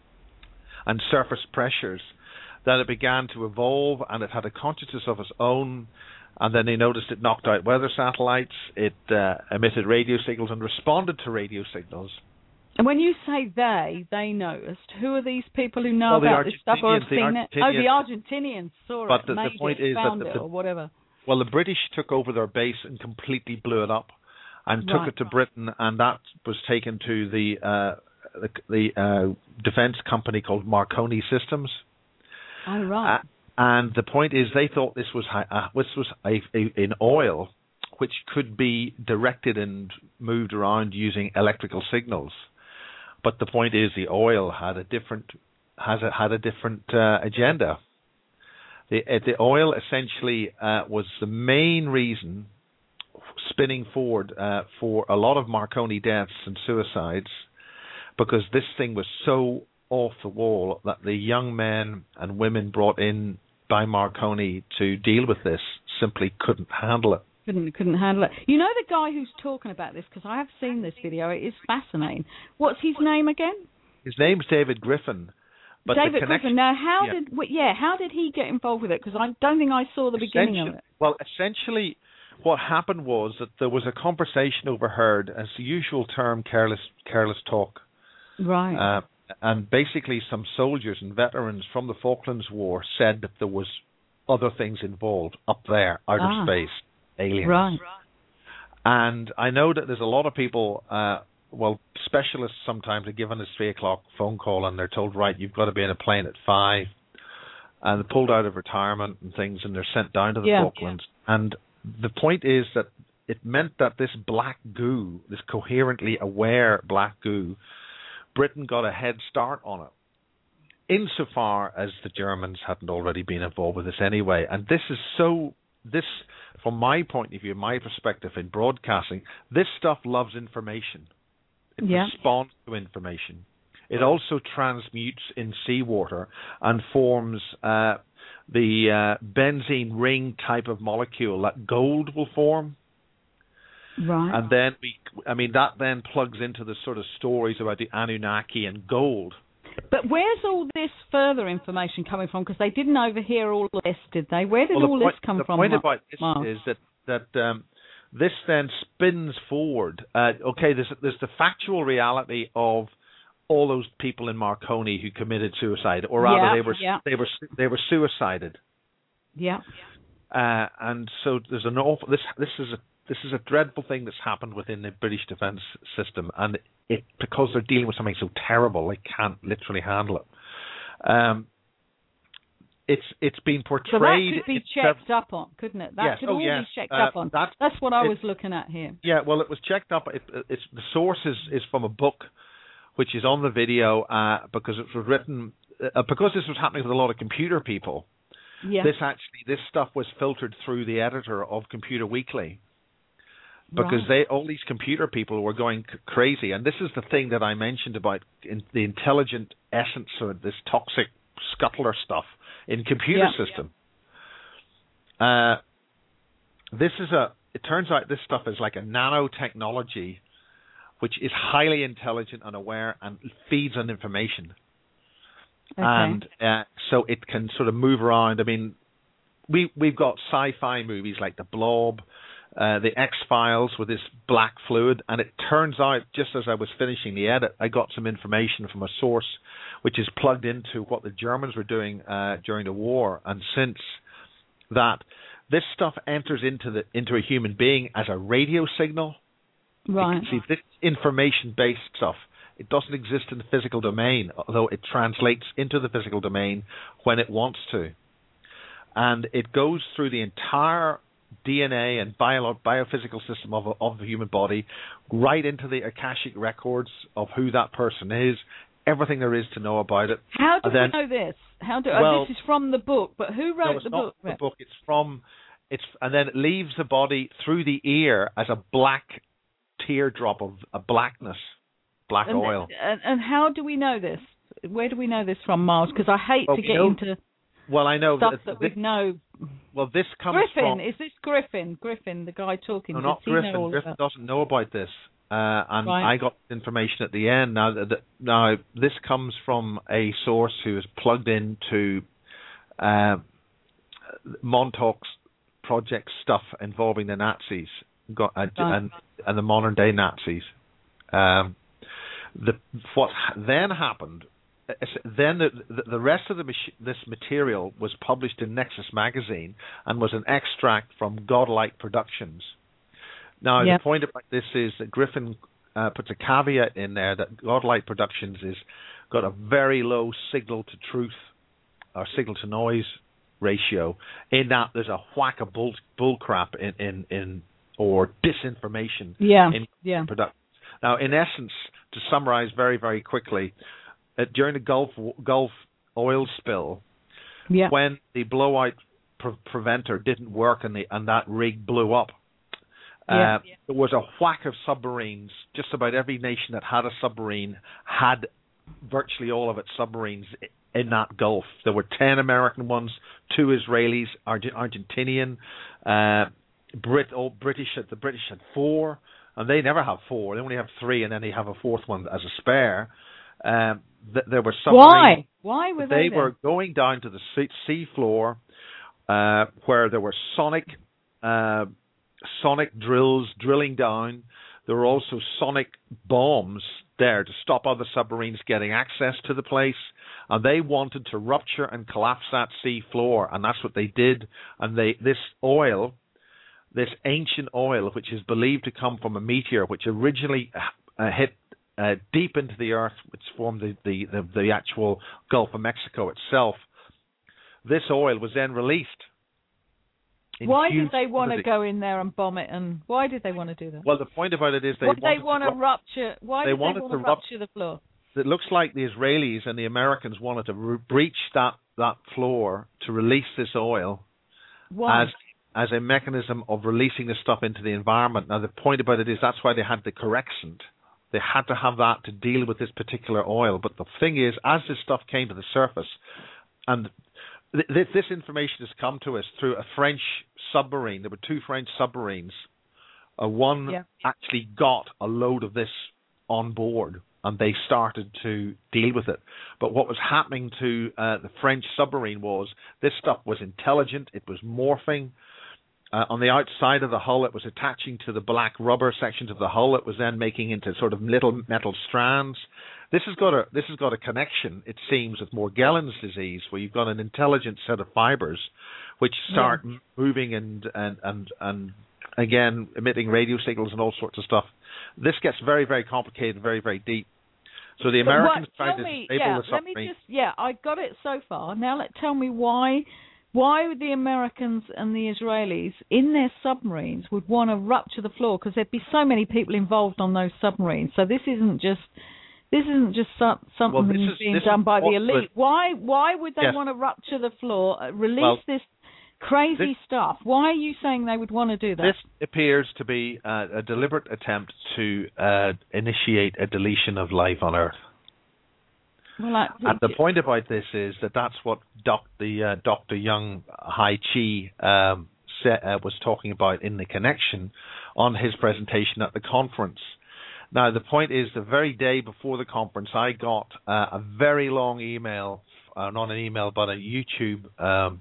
and surface pressures, that it began to evolve, and it had a consciousness of its own. And then they noticed it knocked out weather satellites, it uh, emitted radio signals and responded to radio signals. And when you say they, they noticed, who are these people who know well, about this stuff or have seen it? Oh, the Argentinians saw but it, the, made the point it, is found that the, it, or whatever. Well, the British took over their base and completely blew it up and right. took it to Britain, and that was taken to the uh, the, the uh, defence company called Marconi Systems. Oh, right. Uh, and the point is they thought this was, uh, this was a, a, an oil which could be directed and moved around using electrical signals. But the point is, the oil had a different has a, had a different uh, agenda. The uh, the oil essentially uh, was the main reason spinning forward uh, for a lot of Marconi deaths and suicides, because this thing was so off the wall that the young men and women brought in by Marconi to deal with this simply couldn't handle it. Couldn't couldn't handle it. You know the guy who's talking about this, because I have seen this video. It is fascinating. What's his name again? His name's David Griffin. But David the Griffin. Now, how yeah. did w- yeah? How did he get involved with it? Because I don't think I saw the beginning of it. Well, essentially, what happened was that there was a conversation overheard, as the usual term, careless careless talk. Right. Uh, and basically, some soldiers and veterans from the Falklands War said that there was other things involved up there, outer ah. space. Aliens. Right. And I know that there's a lot of people, uh, well, specialists sometimes are given a three o'clock phone call and they're told, right, you've got to be in a plane at five. And they're pulled out of retirement and things and they're sent down to the yeah. Falklands. And the point is that it meant that this black goo, this coherently aware black goo, Britain got a head start on it, insofar as the Germans hadn't already been involved with this anyway. And this is so... This, from my point of view, my perspective in broadcasting, this stuff loves information. It yeah. responds to information. It also transmutes in seawater and forms uh, the uh, benzene ring type of molecule that gold will form. Right. And then, we, I mean, that then plugs into the sort of stories about the Anunnaki and gold. But where's all this further information coming from? Because they didn't overhear all of this, did they? Where did well, all point, this come the from? The point about this Mark? is that, that um, this then spins forward. Uh, okay, there's, there's the factual reality of all those people in Marconi who committed suicide, or rather, yeah, they were yeah. they were they were suicided. Yeah. Uh, and so there's an awful. This this is a this is a dreadful thing that's happened within the British defence system, and it because they're dealing with something so terrible, they can't literally handle it. Um, it's it's been portrayed. So that could be checked sev- up on, couldn't it? That yes. could oh, all yes. be checked uh, up on. That's, that's what I it, was looking at here. Yeah, well, it was checked up. It, it's the source is, is from a book, which is on the video uh, because it was written uh, because this was happening with a lot of computer people. Yeah. This actually this stuff was filtered through the editor of Computer Weekly. Because right. they, all these computer people were going c- crazy, and this is the thing that I mentioned about in the intelligent essence of this toxic scuttler stuff in computer yeah. system. Uh, this is a. It turns out this stuff is like a nanotechnology, which is highly intelligent and aware and feeds on information, okay. and uh, so it can sort of move around. I mean, we we've got sci-fi movies like The Blob. Uh, the X-Files with this black fluid, and it turns out, just as I was finishing the edit, I got some information from a source which is plugged into what the Germans were doing uh, during the war, and since that, this stuff enters into the into a human being as a radio signal. Right. See, this information-based stuff, it doesn't exist in the physical domain, although it translates into the physical domain when it wants to. And it goes through the entire D N A and bio, biophysical system of, of the human body, right into the Akashic records of who that person is, everything there is to know about it. How do then, we know this? How do well, uh, this is from the book, but who wrote no, it's the not book? The book. It's from it's, and then it leaves the body through the ear as a black teardrop of a blackness, black and, oil. And, and how do we know this? Where do we know this from, Miles? Because I hate well, to get know, into well, I know stuff that, that we know. Well, this comes Griffin, from... is this Griffin? Griffin, the guy talking. No, not Griffin. Griffin about? doesn't know about this. Uh, and right. I got information at the end. Now, the, now this comes from a source who is plugged into uh, Montauk's project stuff involving the Nazis got, uh, right. and, and the modern-day Nazis. Um, the, what then happened... Then the, the rest of the mach- this material was published in Nexus magazine and was an extract from Godlike Productions. Now, yep. the point about this is that Griffin uh, puts a caveat in there that Godlike Productions is got a very low signal to truth or signal to noise ratio, in that there's a whack of bull, bull crap in, in, in or disinformation yeah. in yeah. productions. Now, in essence, to summarize very, very quickly, Uh, during the Gulf Gulf oil spill, yeah. when the blowout pre- preventer didn't work and the and that rig blew up, yeah. uh, yeah. there was a whack of submarines. Just about every nation that had a submarine had virtually all of its submarines in that Gulf. There were ten American ones, two Israelis, Arge- Argentinian, uh, Brit. Oh, British. The British had four, and they never have four. They only have three, and then they have a fourth one as a spare. Um, th- there were submarines. Why? Why were they? They were there? going down to the sea, sea floor, uh, where there were sonic, uh, sonic drills drilling down. There were also sonic bombs there to stop other submarines getting access to the place, and they wanted to rupture and collapse that sea floor, and that's what they did. And they this oil, this ancient oil, which is believed to come from a meteor, which originally uh, hit. Uh, deep into the earth, which formed the, the, the, the actual Gulf of Mexico itself. This oil was then released. Why did they want to go in there and bomb it? And why did they want to do that? Well, the point about it is they why wanted they want to to rupture. Why they did wanted they want to to rupture the floor? It looks like the Israelis and the Americans wanted to re- breach that, that floor to release this oil. Why? as as a mechanism of releasing this stuff into the environment. Now, the point about it is that's why they had the correxant. They had to have that to deal with this particular oil. But the thing is, as this stuff came to the surface, and th- th- this information has come to us through a French submarine. There were two French submarines. Uh, one yeah. actually got a load of this on board, and they started to deal with it. But what was happening to uh, the French submarine was this stuff was intelligent. It was morphing. Uh, on the outside of the hull, it was attaching to the black rubber sections of the hull. It was then making into sort of little metal strands. This has got a this has got a connection, it seems, with Morgellons disease, where you've got an intelligent set of fibers which start yeah. moving and, and and and again emitting radio signals and all sorts of stuff. This gets very very complicated, very very deep. So the Americans what, tried to me, disable yeah, the submarine. Let me just, yeah, I got it so far. Now, let tell me why. Why the Americans and the Israelis in their submarines would want to rupture the floor, because there'd be so many people involved on those submarines. So this isn't just this isn't just some, something well, is, being done by the elite. Why why would they yes. want to rupture the floor, uh, release well, this crazy this, stuff? Why are you saying they would want to do that? This appears to be uh, a deliberate attempt to uh, initiate a deletion of life on Earth. Well, I, and the point about this is that that's what doc, the uh, Doctor Young Hai Chi um, set, uh, was talking about in the connection on his presentation at the conference. Now, the point is, the very day before the conference, I got uh, a very long email, uh, not an email, but a YouTube um,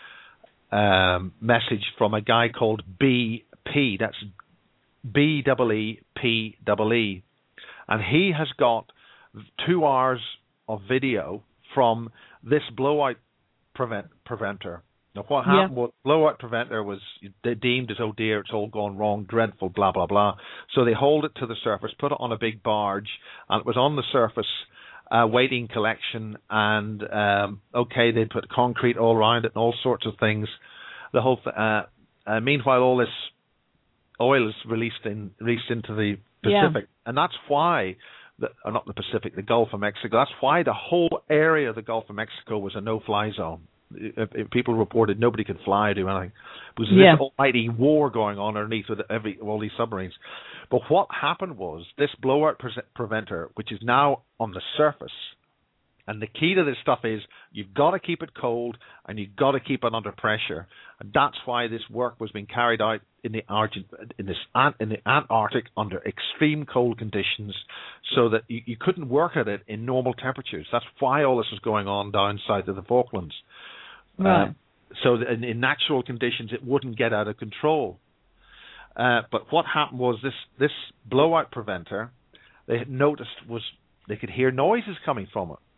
um, message from a guy called B P. That's B E E P E E. And he has got two hours of video from this blowout prevent, preventer. Now, what happened yeah. was blowout preventer was deemed as, oh dear, it's all gone wrong, dreadful, blah, blah, blah. So they hauled it to the surface, put it on a big barge, and it was on the surface uh, waiting collection, and um, okay, they put concrete all around it and all sorts of things. The whole. Th- uh, uh, meanwhile, all this oil is released in released into the Pacific, yeah. and that's why. The, or not the Pacific, the Gulf of Mexico. That's why the whole area of the Gulf of Mexico was a no-fly zone. If, if people reported nobody could fly or do anything. There was yeah. this almighty war going on underneath with every all these submarines. But what happened was this blowout pre- preventer, which is now on the surface, and the key to this stuff is you've got to keep it cold and you've got to keep it under pressure. And that's why this work was being carried out in the Argent, in this in the Antarctic under extreme cold conditions, so that you, you couldn't work at it in normal temperatures. That's why all this was going on down south of the Falklands. Right. Uh, so that in, in natural conditions, it wouldn't get out of control. Uh, but what happened was this this blowout preventer, they had noticed was they could hear noises coming from it.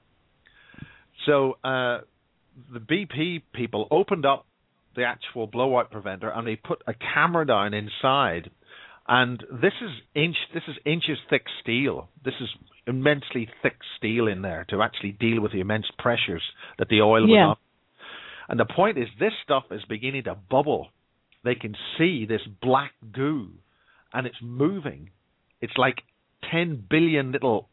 So uh, the B P people opened up the actual blowout preventer and they put a camera down inside, and this is inch this is inches thick steel. This is immensely thick steel in there to actually deal with the immense pressures that the oil was yeah. on. And the point is, this stuff is beginning to bubble. They can see this black goo, and it's moving. It's like ten billion little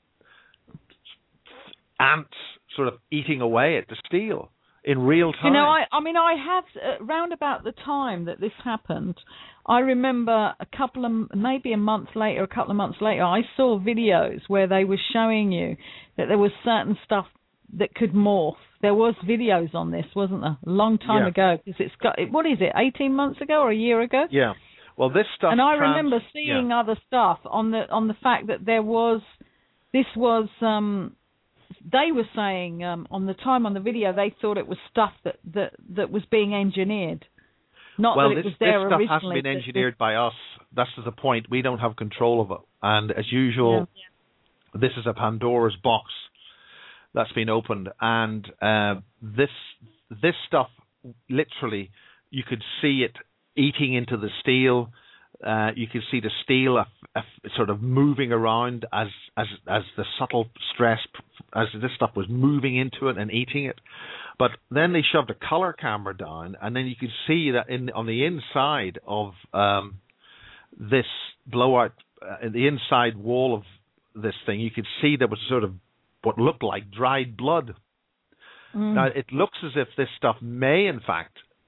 ants sort of eating away at the steel in real time. You know, I, I mean, I have, uh, round about the time that this happened, I remember a couple of, maybe a month later, a couple of months later, I saw videos where they were showing you that there was certain stuff that could morph. There was videos on this, wasn't there? A long time yeah. ago. Because it's got, what is it, eighteen months ago or a year ago? Yeah. Well, this stuff. And I trans- remember seeing yeah. other stuff on the on the fact that there was, this was, um, they were saying um, on the time on the video they thought it was stuff that, that, that was being engineered. Not well, that it this, was there this stuff originally. hasn't been engineered by us. That's the point. We don't have control of it. And as usual, yeah. this is a Pandora's box that's been opened. And uh, this this stuff, literally, you could see it eating into the steel. Uh, you could see the steel a, a, sort of moving around as as as the subtle stress, as this stuff was moving into it and eating it. But then they shoved a color camera down, and then you could see that in on the inside of um, this blowout, uh, in the inside wall of this thing, you could see there was sort of what looked like dried blood. Mm. Now, it looks as if this stuff may, in fact,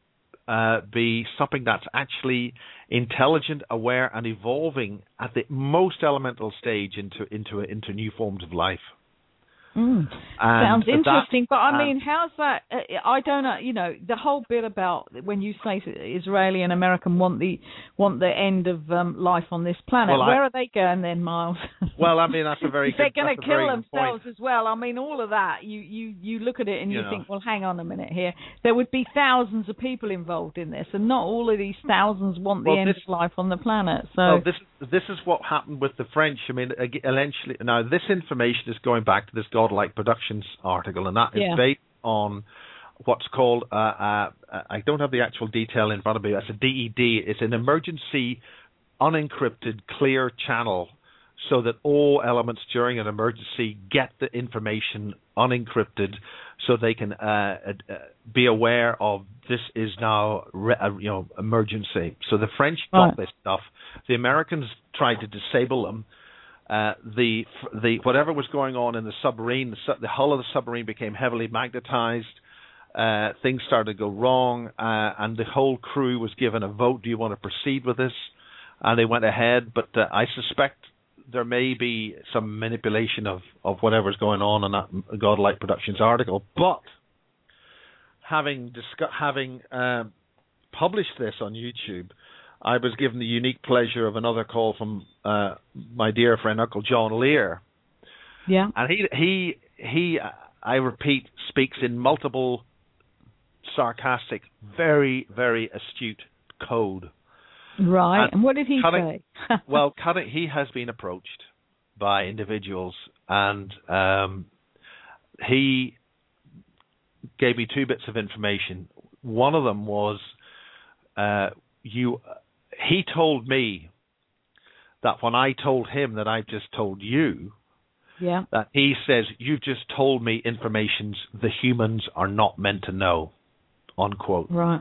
uh, be something that's actually intelligent, aware, and evolving at the most elemental stage into into into new forms of life. Mm. Sounds interesting, that, but I mean, how's that? Uh, I don't know. You know, the whole bit about when you say Israeli and American want the want the end of um, life on this planet. Well, where I, are they going then, Miles? Well, I mean, that's a very. They're going to kill themselves as well. I mean, all of that. You you you look at it and you, you know. think, well, hang on a minute here. There would be thousands of people involved in this, and not all of these thousands want the well, end this, of life on the planet. So well, this this is what happened with the French. I mean, eventually, now this information is going back to this Godlike Productions article, and that is yeah. based on what's called, uh, uh, I don't have the actual detail in front of me, it's a D E D. It's an emergency unencrypted clear channel so that all elements during an emergency get the information unencrypted so they can uh, uh, be aware of this is now re- uh, you know emergency. So the French got right. this stuff. The Americans tried to disable them. Uh, the the whatever was going on in the submarine, the, su- the hull of the submarine became heavily magnetized. Uh, things started to go wrong, uh, and the whole crew was given a vote. Do you want to proceed with this? And they went ahead. But uh, I suspect there may be some manipulation of, of whatever's going on in that Godlike Productions article. But having discuss- having uh, published this on YouTube, I was given the unique pleasure of another call from uh, my dear friend Uncle John Lear. Yeah. And he he he I repeat speaks in multiple sarcastic, very very astute code. Right. And, and what did he cutting, say? well, cutting, he has been approached by individuals, and um, he gave me two bits of information. One of them was uh, you. He told me that when I told him that I've just told you, yeah, that he says, you've just told me information the humans are not meant to know, unquote. Right.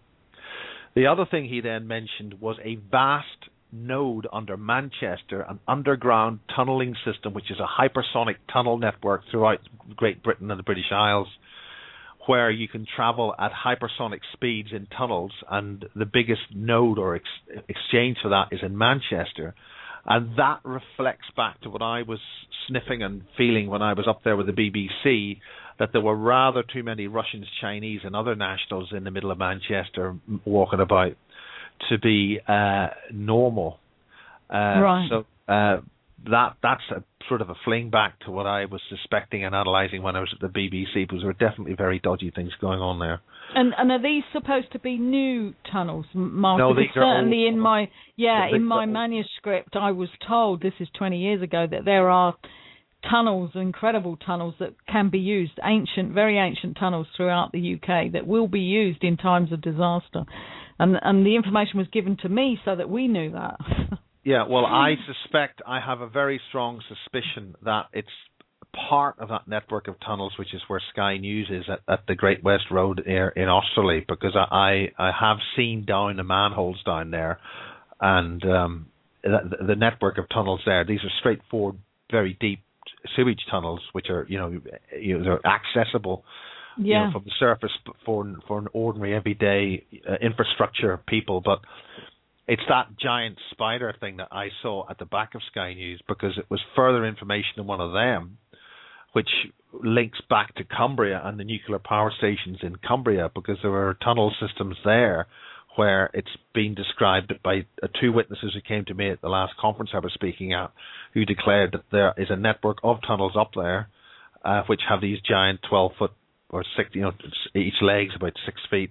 The other thing he then mentioned was a vast node under Manchester, an underground tunneling system, which is a hypersonic tunnel network throughout Great Britain and the British Isles, where you can travel at hypersonic speeds in tunnels, and the biggest node or ex- exchange for that is in Manchester. And that reflects back to what I was sniffing and feeling when I was up there with the B B C, that there were rather too many Russians, Chinese, and other nationals in the middle of Manchester walking about to be uh, normal. Uh, right. So uh, that that's a sort of a fling back to what I was suspecting and analysing when I was at the B B C, because there were definitely very dodgy things going on there. And and are these supposed to be new tunnels, Mark? No, because these are certainly old, in my yeah the, in my the, manuscript I was told, this is twenty years ago, that there are tunnels, incredible tunnels that can be used, ancient, very ancient tunnels throughout the U K that will be used in times of disaster. And and the information was given to me so that we knew that. Yeah, well, I suspect, I have a very strong suspicion that it's part of that network of tunnels, which is where Sky News is at, at the Great West Road here in Austerley, because I, I have seen down the manholes down there, and um, the, the network of tunnels there, these are straightforward, very deep sewage tunnels, which are, you know, you know they're accessible yeah. you know, from the surface for for an ordinary everyday uh, infrastructure people, but it's that giant spider thing that I saw at the back of Sky News, because it was further information in one of them, which links back to Cumbria and the nuclear power stations in Cumbria, because there were tunnel systems there where it's been described by uh, two witnesses who came to me at the last conference I was speaking at, who declared that there is a network of tunnels up there, uh, which have these giant twelve foot or six, you know, each leg's about six feet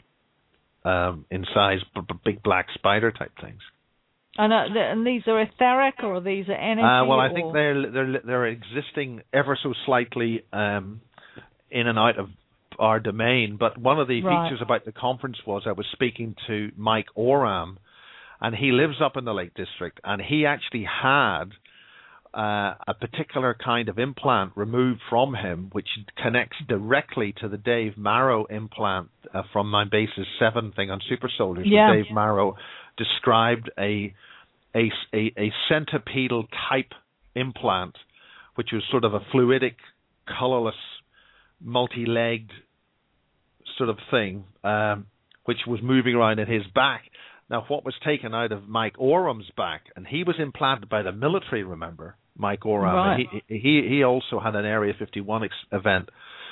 um, in size, b- b- big black spider type things. And, uh, th- and these are etheric, or these are energy? Uh, well, I or? think they're they're they're existing ever so slightly um, in and out of our domain. But one of the right. features about the conference was I was speaking to Mike Oram, and he lives up in the Lake District, and he actually had uh, a particular kind of implant removed from him, which connects directly to the Dave Marrow implant uh, from my Basis seven thing on Super Soldiers. Yeah. Where Dave Marrow described a A, a, a centipedal type implant, which was sort of a fluidic, colorless, multi-legged sort of thing, um, which was moving around in his back. Now, what was taken out of Mike Oram's back, and he was implanted by the military, remember, Mike Oram. Right. He, he he also had an Area fifty-one ex- event,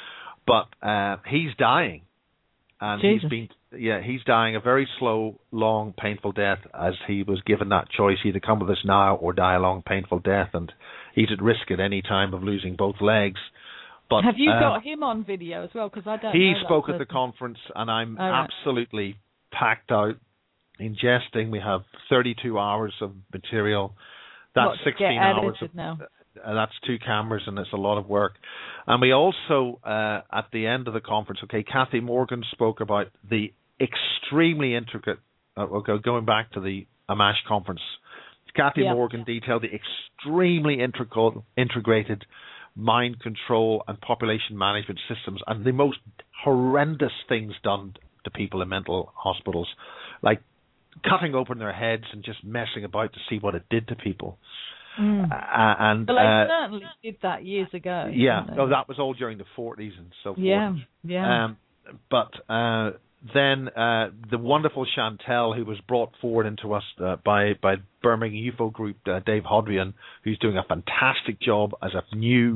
but uh, he's dying, and Jesus. he's been yeah he's dying a very slow, long, painful death. As he was given that choice, either come with us now or die a long, painful death, and he's at risk at any time of losing both legs. But have you uh, got him on video as well? Because I don't. He know spoke that at the conference, and I'm oh, right. absolutely packed out. Ingesting, we have thirty-two hours of material. That's what, sixteen get hours. Of, now? uh, that's two cameras, and it's a lot of work. And we also, uh, at the end of the conference, okay, Kathy Morgan spoke about the extremely intricate. Uh, okay, going back to the AMASH conference, Kathy yeah. Morgan detailed the extremely intricate, integrated mind control and population management systems, and the most horrendous things done to people in mental hospitals, like cutting open their heads and just messing about to see what it did to people. Mm. Uh, and well, they uh, certainly did that years ago. Yeah, oh, that was all during the forties and so forth. Yeah, yeah. Um, but uh, then uh, the wonderful Chantel, who was brought forward into us uh, by by Birmingham U F O Group, uh, Dave Hodrian, who's doing a fantastic job as a new,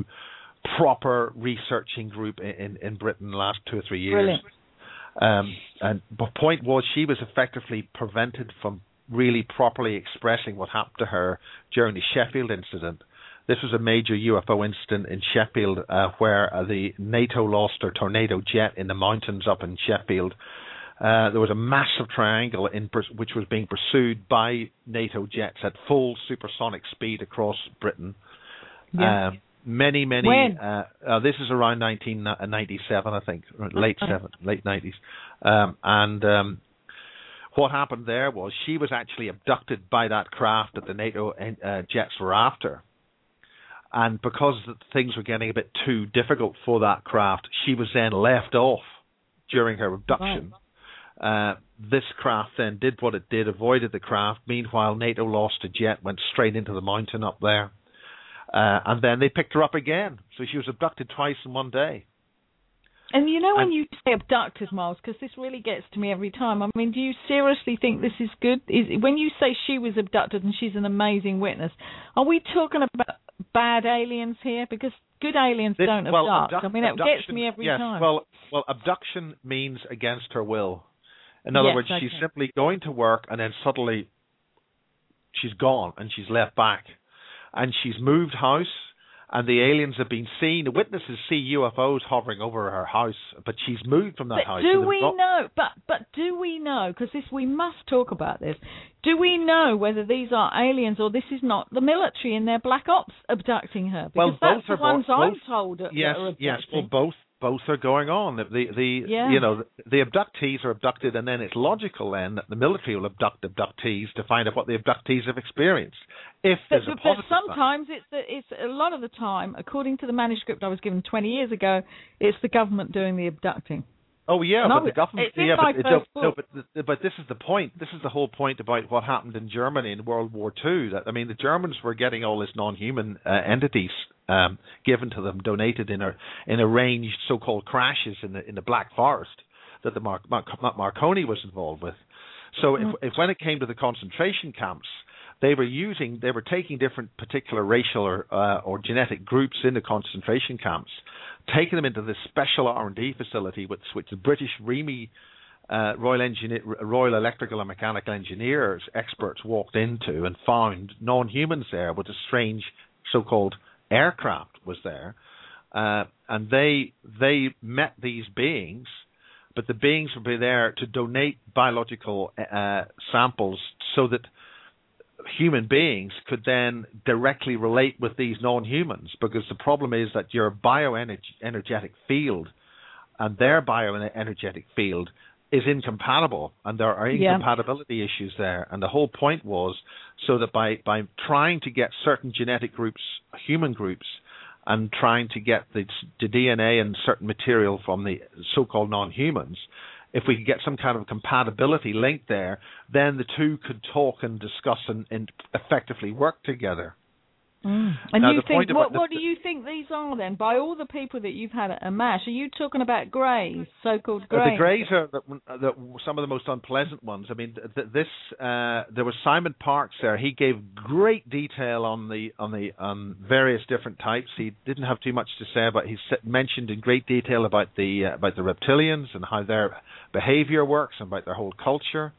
proper researching group in, in Britain the last two or three years. Brilliant. Um, and the point was she was effectively prevented from really properly expressing what happened to her during the Sheffield incident. This was a major U F O incident in Sheffield uh, where uh, the NATO lost their Tornado jet in the mountains up in Sheffield. Uh, there was a massive triangle in which was being pursued by NATO jets at full supersonic speed across Britain. Yeah. Um, Many, many. When? Uh, uh, this is around nineteen ninety-seven, I think, late seven, late nineties. Um, and um, what happened there was she was actually abducted by that craft that the NATO uh, jets were after. And because things were getting a bit too difficult for that craft, she was then left off during her abduction. Right. Uh, this craft then did what it did, avoided the craft. Meanwhile, NATO lost a jet, went straight into the mountain up there. Uh, and then they picked her up again. So she was abducted twice in one day. And you know when and, you say abducted, Miles, because this really gets to me every time. I mean, do you seriously think this is good? Is when you say she was abducted and she's an amazing witness, are we talking about bad aliens here? Because good aliens this, don't well, abduct. abduct, I mean, it gets me every yes, time. Well, well, abduction means against her will. In other yes, words, okay. she's simply going to work and then suddenly she's gone and she's left back. And she's moved house, and the aliens have been seen. The witnesses see U F Os hovering over her house, but she's moved from that but house. do so we got... know? But but do we know? Because this we must talk about this. Do we know whether these are aliens or this is not the military and their black ops abducting her? Because well, that's both the are ones both, I'm both, told that yes, are yes. Well, abducting. both both are going on. The the, the yeah. you know the, the abductees are abducted, and then it's logical then that the military will abduct abductees to find out what the abductees have experienced. If But, there's a but positive sometimes it's the, it's a lot of the time, according to the manuscript I was given twenty years ago, it's the government doing the abducting. Oh yeah, and but I'm, the government. it's in yeah, my but, first no, book. but but this is the point. This is the whole point about what happened in Germany in World War Two. That I mean, the Germans were getting all this non-human uh, entities um, given to them, donated in a in arranged so-called crashes in the in the Black Forest that the Mar- Mar- Marconi was involved with. So if, if when it came to the concentration camps, they were using, they were taking different particular racial or, uh, or genetic groups in the concentration camps, taking them into this special R and D facility, which, which the British R E M E, uh, Royal, Engineer, Royal Electrical and Mechanical Engineers experts walked into and found non-humans there with a strange so-called aircraft was there. Uh, and they they met these beings, but the beings would be there to donate biological uh, samples so that human beings could then directly relate with these non-humans, because the problem is that your bioenergetic field and their bioenergetic field is incompatible, and there are incompatibility yeah. issues there. And the whole point was so that by, by trying to get certain genetic groups, human groups, and trying to get the, the D N A and certain material from the so-called non-humans, if we could get some kind of compatibility link there, then the two could talk and discuss and, and effectively work together. Mm. And now, you think, what, the, what do you think these are then? By all the people that you've had at a MASH, are you talking about greys, so-called greys? Uh, the greys are the, the, some of the most unpleasant ones. I mean, th- this uh, there was Simon Parks there. He gave great detail on the on the on various different types. He didn't have too much to say about. He mentioned in great detail about the uh, about the reptilians and how their behavior works and about their whole culture.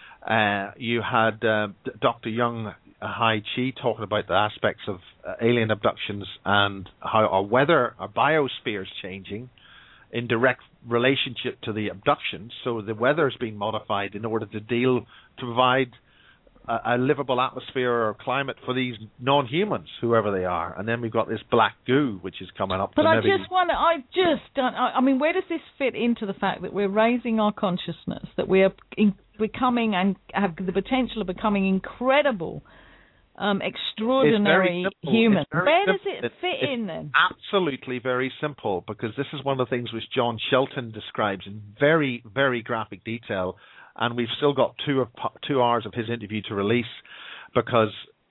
Uh, you had uh, Doctor Young Hai Chi talking about the aspects of uh, alien abductions and how our weather, our biosphere is changing in direct relationship to the abductions. So the weather is being modified in order to deal, to provide a, a livable atmosphere or climate for these non-humans, whoever they are. And then we've got this black goo, which is coming up. But I just wonder, I just don't, I, I mean, where does this fit into the fact that we're raising our consciousness, that we are in, becoming and have the potential of becoming incredible, um, extraordinary humans? Where does it fit it's in then? Absolutely very simple, because this is one of the things which John Shelton describes in very, very graphic detail, and we've still got two of two hours of his interview to release, because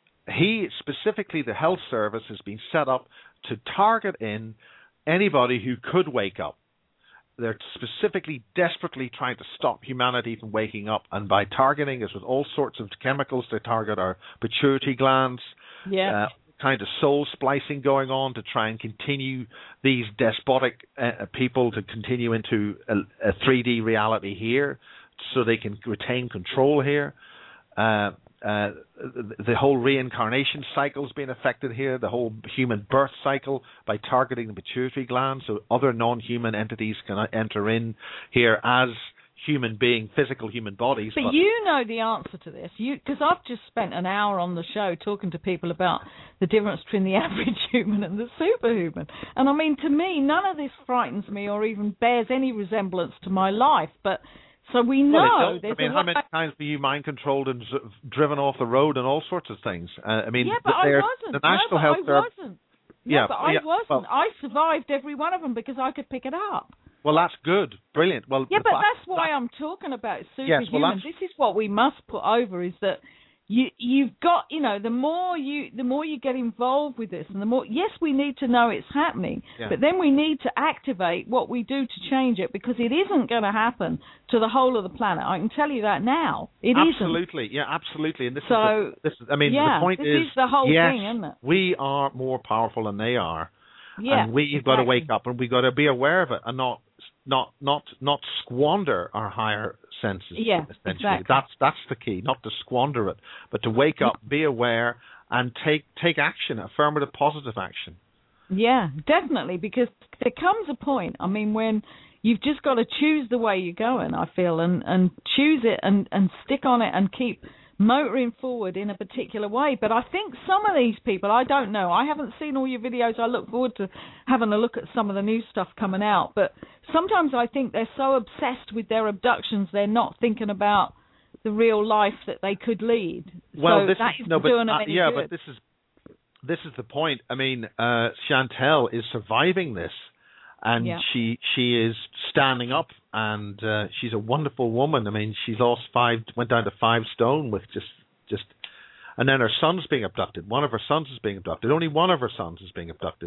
he, specifically the health service, has been set up to target in anybody who could wake up. They're specifically, desperately trying to stop humanity from waking up, and by targeting us with all sorts of chemicals, they target our pituitary glands, yeah. uh, kind of soul splicing going on to try and continue these despotic uh, people to continue into a, a three D reality here, so they can retain control here. Uh, Uh, the, the whole reincarnation cycle is being affected here, the whole human birth cycle, by targeting the pituitary gland, so other non-human entities can enter in here as human being, physical human bodies. But, but you know the answer to this, you because I've just spent an hour on the show talking to people about the difference between the average human and the superhuman. And I mean, to me, none of this frightens me or even bears any resemblance to my life, but... So we know. Well, there's I mean, a how lot many times were you mind controlled and z- driven off the road and all sorts of things? Uh, I mean, yeah, but I wasn't. The National no, Health but I wasn't. No, yeah, but I yeah, wasn't. well, I survived every one of them because I could pick it up. Well, that's good, brilliant. Well, yeah, but fact, that's why that, I'm talking about superhuman. Yes, well, this is what we must put over: is that you you've got, you know, the more you the more you get involved with this, and the more, yes, we need to know it's happening, yeah. but then we need to activate what we do to change it, because it isn't going to happen to the whole of the planet. I can tell you that now. It absolutely, isn't. yeah, absolutely. And this so, is, the, this is, I mean, yeah, the point this is, is the whole yes, thing, isn't it? we are more powerful than they are, yeah, and we've exactly. got to wake up, and we've got to be aware of it, and not not not not squander our higher senses. Yeah, essentially. exactly. That's that's the key, not to squander it, but to wake up, be aware, and take take action, affirmative, positive action. Yeah, definitely, because there comes a point, I mean, when you've just got to choose the way you're going, I feel, and, and choose it and, and stick on it and keep motoring forward in a particular way. But I think some of these people, I don't know, I haven't seen all your videos. I look forward to having a look at some of the new stuff coming out. But sometimes I think they're so obsessed with their abductions, they're not thinking about the real life that they could lead. Well, so this that is, isn't no, but, doing them uh, any yeah, good. but this is this is the point. I mean, uh, Chantel is surviving this, and yeah. she she is standing up, and uh, she's a wonderful woman. I mean, she's lost five, went down to five stone with just just, and then her son's being abducted. One of her sons is being abducted. Only one of her sons is being abducted.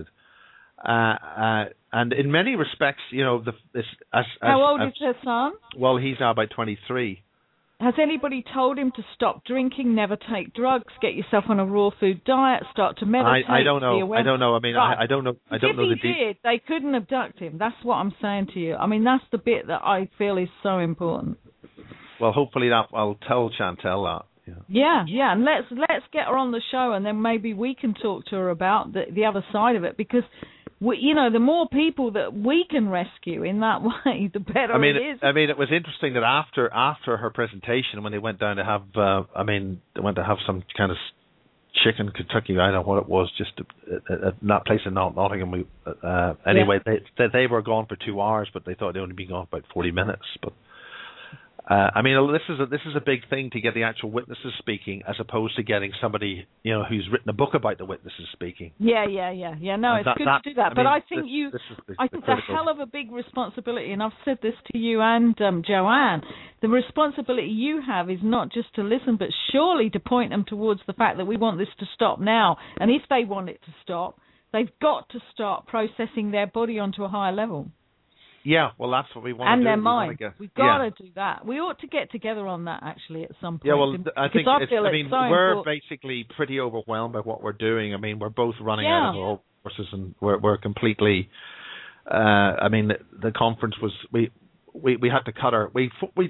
Uh, uh, and in many respects, you know, the, this as, as how old as, is her son? Well, he's now about twenty-three. Has anybody told him to stop drinking, never take drugs, get yourself on a raw food diet, start to meditate? I, I don't know. I don't know. I mean, right. I, I don't know. I don't if know he the deep. did, they couldn't abduct him. That's what I'm saying to you. I mean, that's the bit that I feel is so important. Well, hopefully that I'll tell Chantel that. Yeah. yeah, yeah, and let's let's get her on the show, and then maybe we can talk to her about the the other side of it, because we, you know, the more people that we can rescue in that way, the better I mean, it is. I mean, it was interesting that after after her presentation, when they went down to have, uh, I mean, they went to have some kind of chicken Kentucky, I don't know what it was, just at, at that place in Nottingham. We, uh, anyway, yeah. they, they they were gone for two hours, but they thought they'd only be gone for about forty minutes. But Uh, I mean, this is a, this is a big thing to get the actual witnesses speaking, as opposed to getting somebody, you know, who's written a book about the witnesses speaking. Yeah, yeah, yeah, yeah. No, And it's that, good that, to do that. I but mean, I think this, you, this is the, I the think the critical. hell of a big responsibility, and I've said this to you and um, Joanne. The responsibility you have is not just to listen, but surely to point them towards the fact that we want this to stop now. And if they want it to stop, they've got to start processing their body onto a higher level. Yeah, well, that's what we want and to do. their we mind. Get, We've got yeah. to do that. We ought to get together on that, actually, at some point. Yeah, well, I think, I, it's, feel I it's mean, so we're important. basically pretty overwhelmed by what we're doing. I mean, we're both running Yeah. out of all resources, and we're, we're completely, uh, I mean, the, the conference was, we, we, we had to cut our, we, we,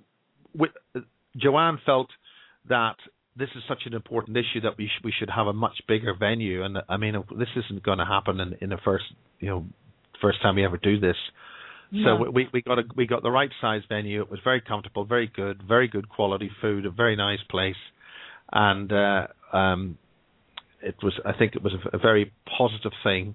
we, Joanne felt that this is such an important issue that we, sh- we should have a much bigger venue. And I mean, this isn't going to happen in, in the first, you know, first time we ever do this. No. So we we got a, we got the right size venue. It was very comfortable, very good, very good quality food, a very nice place, and uh, um, it was. I think it was a, a very positive thing.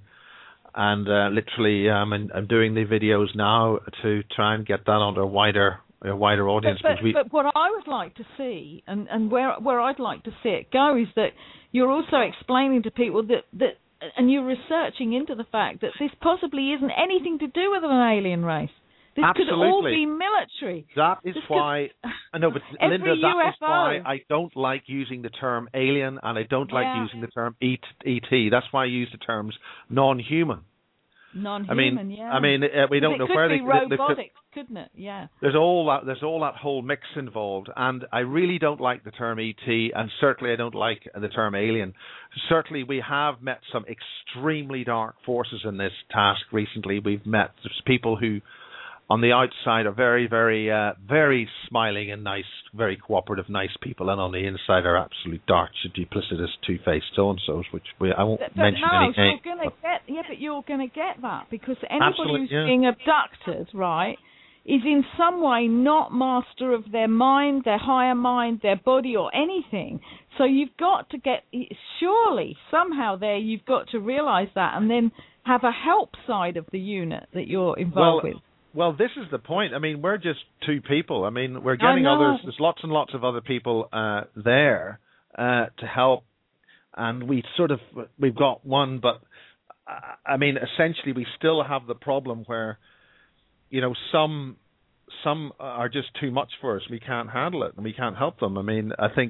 And uh, literally, um, I'm, I'm doing the videos now to try and get that onto a wider a wider audience. But, but, we, but what I would like to see, and, and where where I'd like to see it go, is that you're also explaining to people that that. And you're researching into the fact that this possibly isn't anything to do with an alien race. This Absolutely. could all be military. That is this why, I know, but every Linda, that U F O. is why I don't like using the term alien, and I don't like Yeah. using the term E T. That's why I use the terms non-human. Non-human, I mean, yeah. I mean, uh, we don't it know could where be they. they- they- robotics, couldn't it? Yeah. There's all that. There's all that whole mix involved, and I really don't like the term E T, and certainly I don't like the term alien. Certainly, we have met some extremely dark forces in this task recently. We've met people who, on the outside, are very, very, uh, very smiling and nice, very cooperative, nice people, and on the inside are absolute dark, duplicitous, two-faced so-and-sos, which we, I won't But, but mention no, any names. you're gonna get yeah, but you're gonna get that because anybody Absolutely, who's yeah. being abducted, right, is in some way not master of their mind, their higher mind, their body, or anything. So you've got to get surely somehow there you've got to realise that, and then have a help side of the unit that you're involved Well, with. Well, this is the point. I mean, we're just two people. I mean, we're getting others. There's lots and lots of other people uh, there uh, to help, and we sort of we've got one, but uh, I mean, essentially, we still have the problem where, you know, some some are just too much for us. We can't handle it, and we can't help them. I mean, I think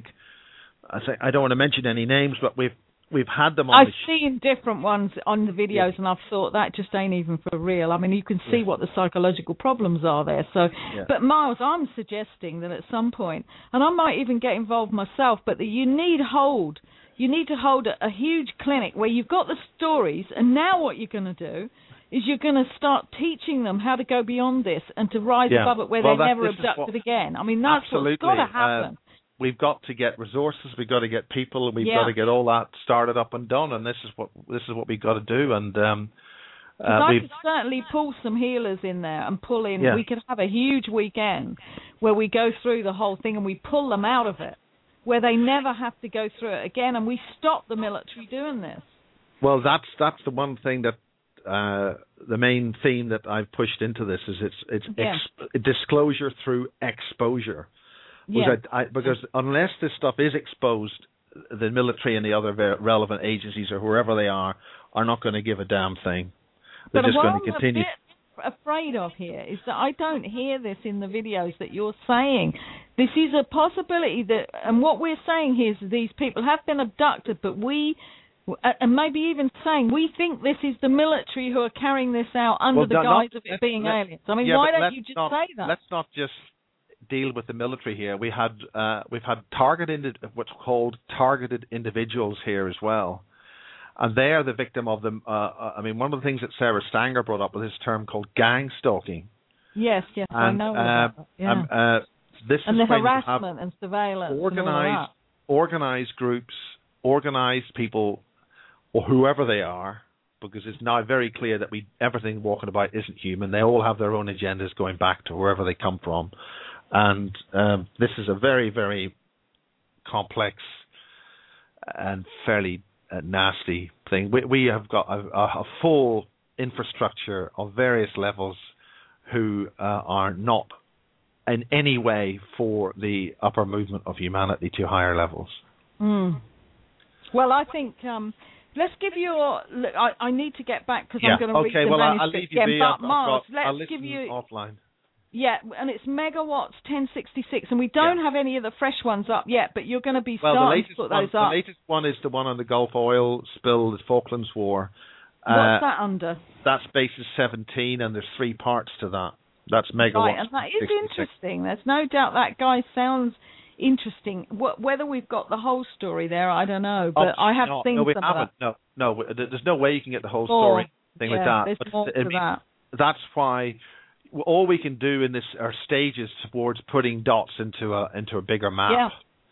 I say I don't want to mention any names, but we've. We've had them on I've the sh- seen different ones on the videos, yeah. and I've thought that just ain't even for real. I mean, you can see yeah. what the psychological problems are there. So, yeah. but Miles, I'm suggesting that at some point, and I might even get involved myself, but that you need hold. You need to hold a, a huge clinic where you've got the stories, and now what you're going to do is you're going to start teaching them how to go beyond this and to rise yeah. above it where well, they're that, never abducted what, again. I mean, that's absolutely. what's got to happen. Uh, We've got to get resources. We've got to get people. We've yeah. got to get all that started up and done. And this is what this is what we've got to do. And um, uh, I we've could certainly pull some healers in there and pull in. Yeah. We could have a huge weekend where we go through the whole thing and we pull them out of it, where they never have to go through it again, and we stop the military doing this. well, that's that's the one thing that uh, the main theme that I've pushed into this is it's it's Yeah. ex- disclosure through exposure. Yeah. I, I, because unless this stuff is exposed, the military and the other ver- relevant agencies or wherever they are are not going to give a damn thing. They're But just what going I'm to continue. a bit afraid of here is that I don't hear this in the videos that you're saying. This is a possibility that, and what we're saying here is these people have been abducted, but we, and maybe even saying, we think this is the military who are carrying this out under Well, the not- guise of it let's- being let's- aliens. I mean, yeah, why but don't let's you just not, say that? Let's not just deal with the military here. We had uh, we've had targeted what's called targeted individuals here as well, and they are the victim of them. Uh, I mean, one of the things that Sarah Stanger brought up was this term called gang stalking. Yes, yes, and, I know. Uh, about that. Yeah. um, uh, this and is the when you have harassment and surveillance organized, and all of organized groups, organized people, or whoever they are, because it's now very clear that we everything walking about isn't human. They all have their own agendas going back to wherever they come from. And um, this is a very, very complex and fairly uh, nasty thing. We, we have got a, a full infrastructure of various levels who uh, are not in any way for the upper movement of humanity to higher levels. Mm. Well, I think um, let's give you. A, look, I, I need to get back because yeah. I'm going to okay, read the well, manuscript I'll leave you again. be. But I've, Miles, I've got, I'll let's listen give you offline. Yeah, and it's megawatts ten sixty-six, and we don't yeah. have any of the fresh ones up yet. But you're going to be well, starting the latest to put one, those up. The latest one is the one on the Gulf oil spill, the Falklands War. What's uh, that under? That's basis seventeen, and there's three parts to that. That's megawatts. Right, and that is sixty-six. interesting. There's no doubt that guy sounds interesting. Wh- whether we've got the whole story there, I don't know. But oh, I have no, seen no, we some haven't. of that. No, no, there's no way you can get the whole More, story thing yeah, like that. There's But more I to mean, that. That's why all we can do in this are stages towards putting dots into a into a bigger map. Yeah.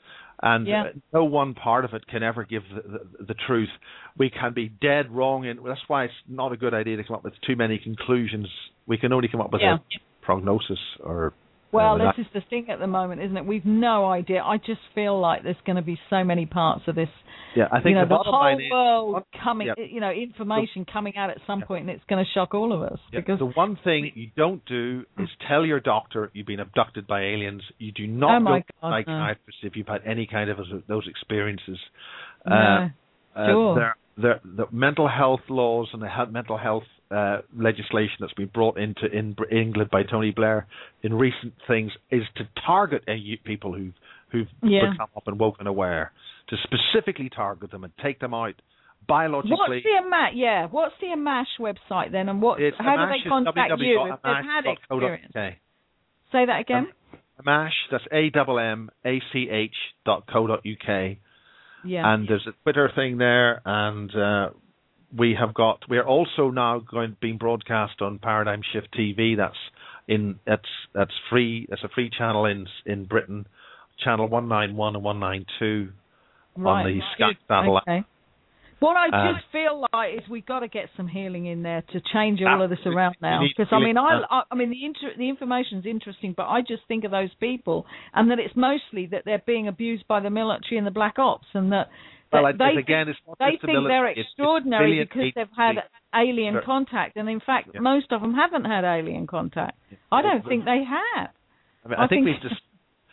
And yeah. uh, no one part of it can ever give the, the, the truth. We can be dead wrong, and that's why it's not a good idea to come up with too many conclusions. We can only come up with yeah. a prognosis or. Well, uh, this is the thing at the moment, isn't it? We've no idea. I just feel like there's going to be so many parts of this. Yeah, I think you know, the, the bottom whole line is, world coming, yeah. you know, information coming out at some yeah. point, and it's going to shock all of us. Yeah. Because the one thing you don't do is tell your doctor you've been abducted by aliens. You do not oh my go to God, a psychiatrist no. if you've had any kind of those experiences. No, uh, uh, sure. There, there, the mental health laws and the he- mental health uh, legislation that's been brought into in England by Tony Blair in recent things is to target uh, people who've who've yeah. become up and woken aware, to specifically target them and take them out biologically. What's the AMASH? Yeah, what's the AMASH website then, and what? It's how do AMASH they contact you if they've had experience? Okay. Say that again. AMASH, that's A M M A C H dot co dot U K. Yeah. And there's a Twitter thing there, and uh, we have got. We are also now going being broadcast on Paradigm Shift T V. That's in. That's that's free. That's a free channel in in Britain. Channel one ninety-one and one ninety-two right. on the Sky satellite. Okay. What I Uh, just feel like is we've got to get some healing in there to change all of this around now. you need Because I mean, I, healing. I, I mean, the inter- the information's interesting, but I just think of those people, and that it's mostly that they're being abused by the military and the black ops, and that, that Well, they again, think, it's not they just the think military, they're it's- it's extraordinary civilian because they've had agencies. alien Sure. contact, and in fact, Yeah. most of them haven't had alien contact. I don't Well, think they have. I mean, I I think think- we've just.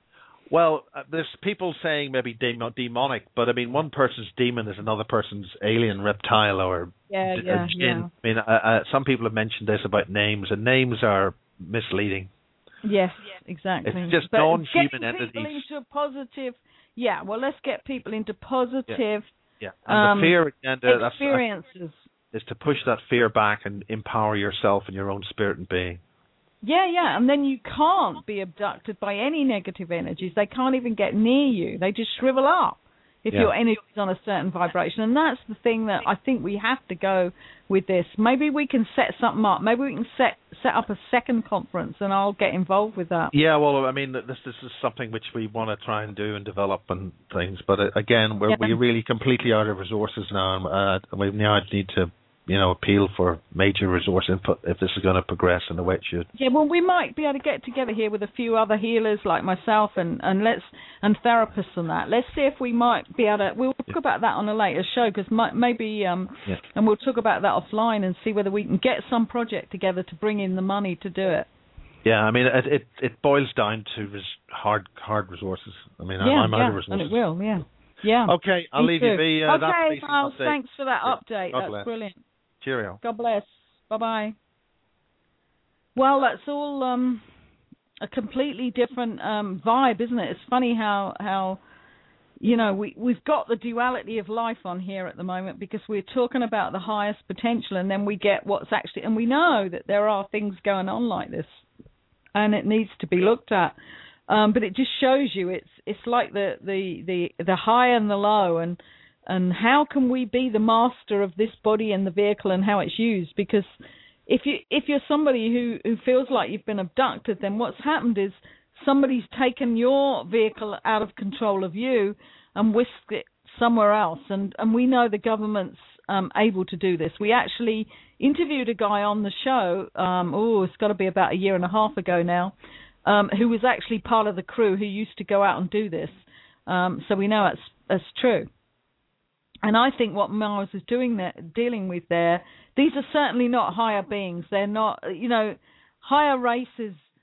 Well, uh, there's people saying maybe dem- demonic, but I mean, one person's demon is another person's alien, reptile, or Yeah, d- yeah, a jinn. yeah. I mean, uh, uh, some people have mentioned this about names, and names are misleading. Yes, exactly. It's just But non-human getting entities. people into a positive. Yeah, well, let's get people into positive Yeah, and um, the fear agenda that's, experiences. is to push that fear back and empower yourself and your own spirit and being. Yeah, yeah, and then you can't be abducted by any negative energies. They can't even get near you. They just shrivel up if Yeah. your energy's on a certain vibration. And that's the thing that I think we have to go with this. Maybe we can set something up. Maybe we can set set up a second conference, and I'll get involved with that. Yeah, well, I mean, this this is something which we want to try and do and develop and things. But uh, again, we're Yeah. we're really completely out of resources now, and uh, we now need to, you know, appeal for major resource input if this is going to progress in the way it should. Yeah, well, we might be able to get together here with a few other healers like myself and, and let's and therapists and that. Let's see if we might be able to. We'll talk about that on a later show because maybe, um, Yeah. and we'll talk about that offline and see whether we can get some project together to bring in the money to do it. Yeah, I mean, it it, it boils down to res- hard hard resources. I mean, yeah, I'm out yeah, of resources. and it will, yeah. Yeah. Okay, I'll Me leave too. you be. Uh, okay, that's basic Miles, update. thanks for that Yeah. update. God That's bless. brilliant. Cheerio. God bless. Bye-bye. Well, that's all um, a completely different um, vibe, isn't it? It's funny how, how you know, we, we've got the duality of life on here at the moment because we're talking about the highest potential and then we get what's actually, and we know that there are things going on like this and it needs to be looked at. Um, but it just shows you it's it's like the, the, the, the high and the low, and and how can we be the master of this body and the vehicle and how it's used? Because if you if you're somebody who, who feels like you've been abducted, then what's happened is somebody's taken your vehicle out of control of you and whisked it somewhere else. And, and we know the government's um, able to do this. We actually interviewed a guy on the show, um, oh, it's got to be about a year and a half ago now, um, who was actually part of the crew who used to go out and do this. Um, so we know it's, it's true. And I think what Miles is doing there, dealing with there, these are certainly not higher beings. They're not, you know, higher races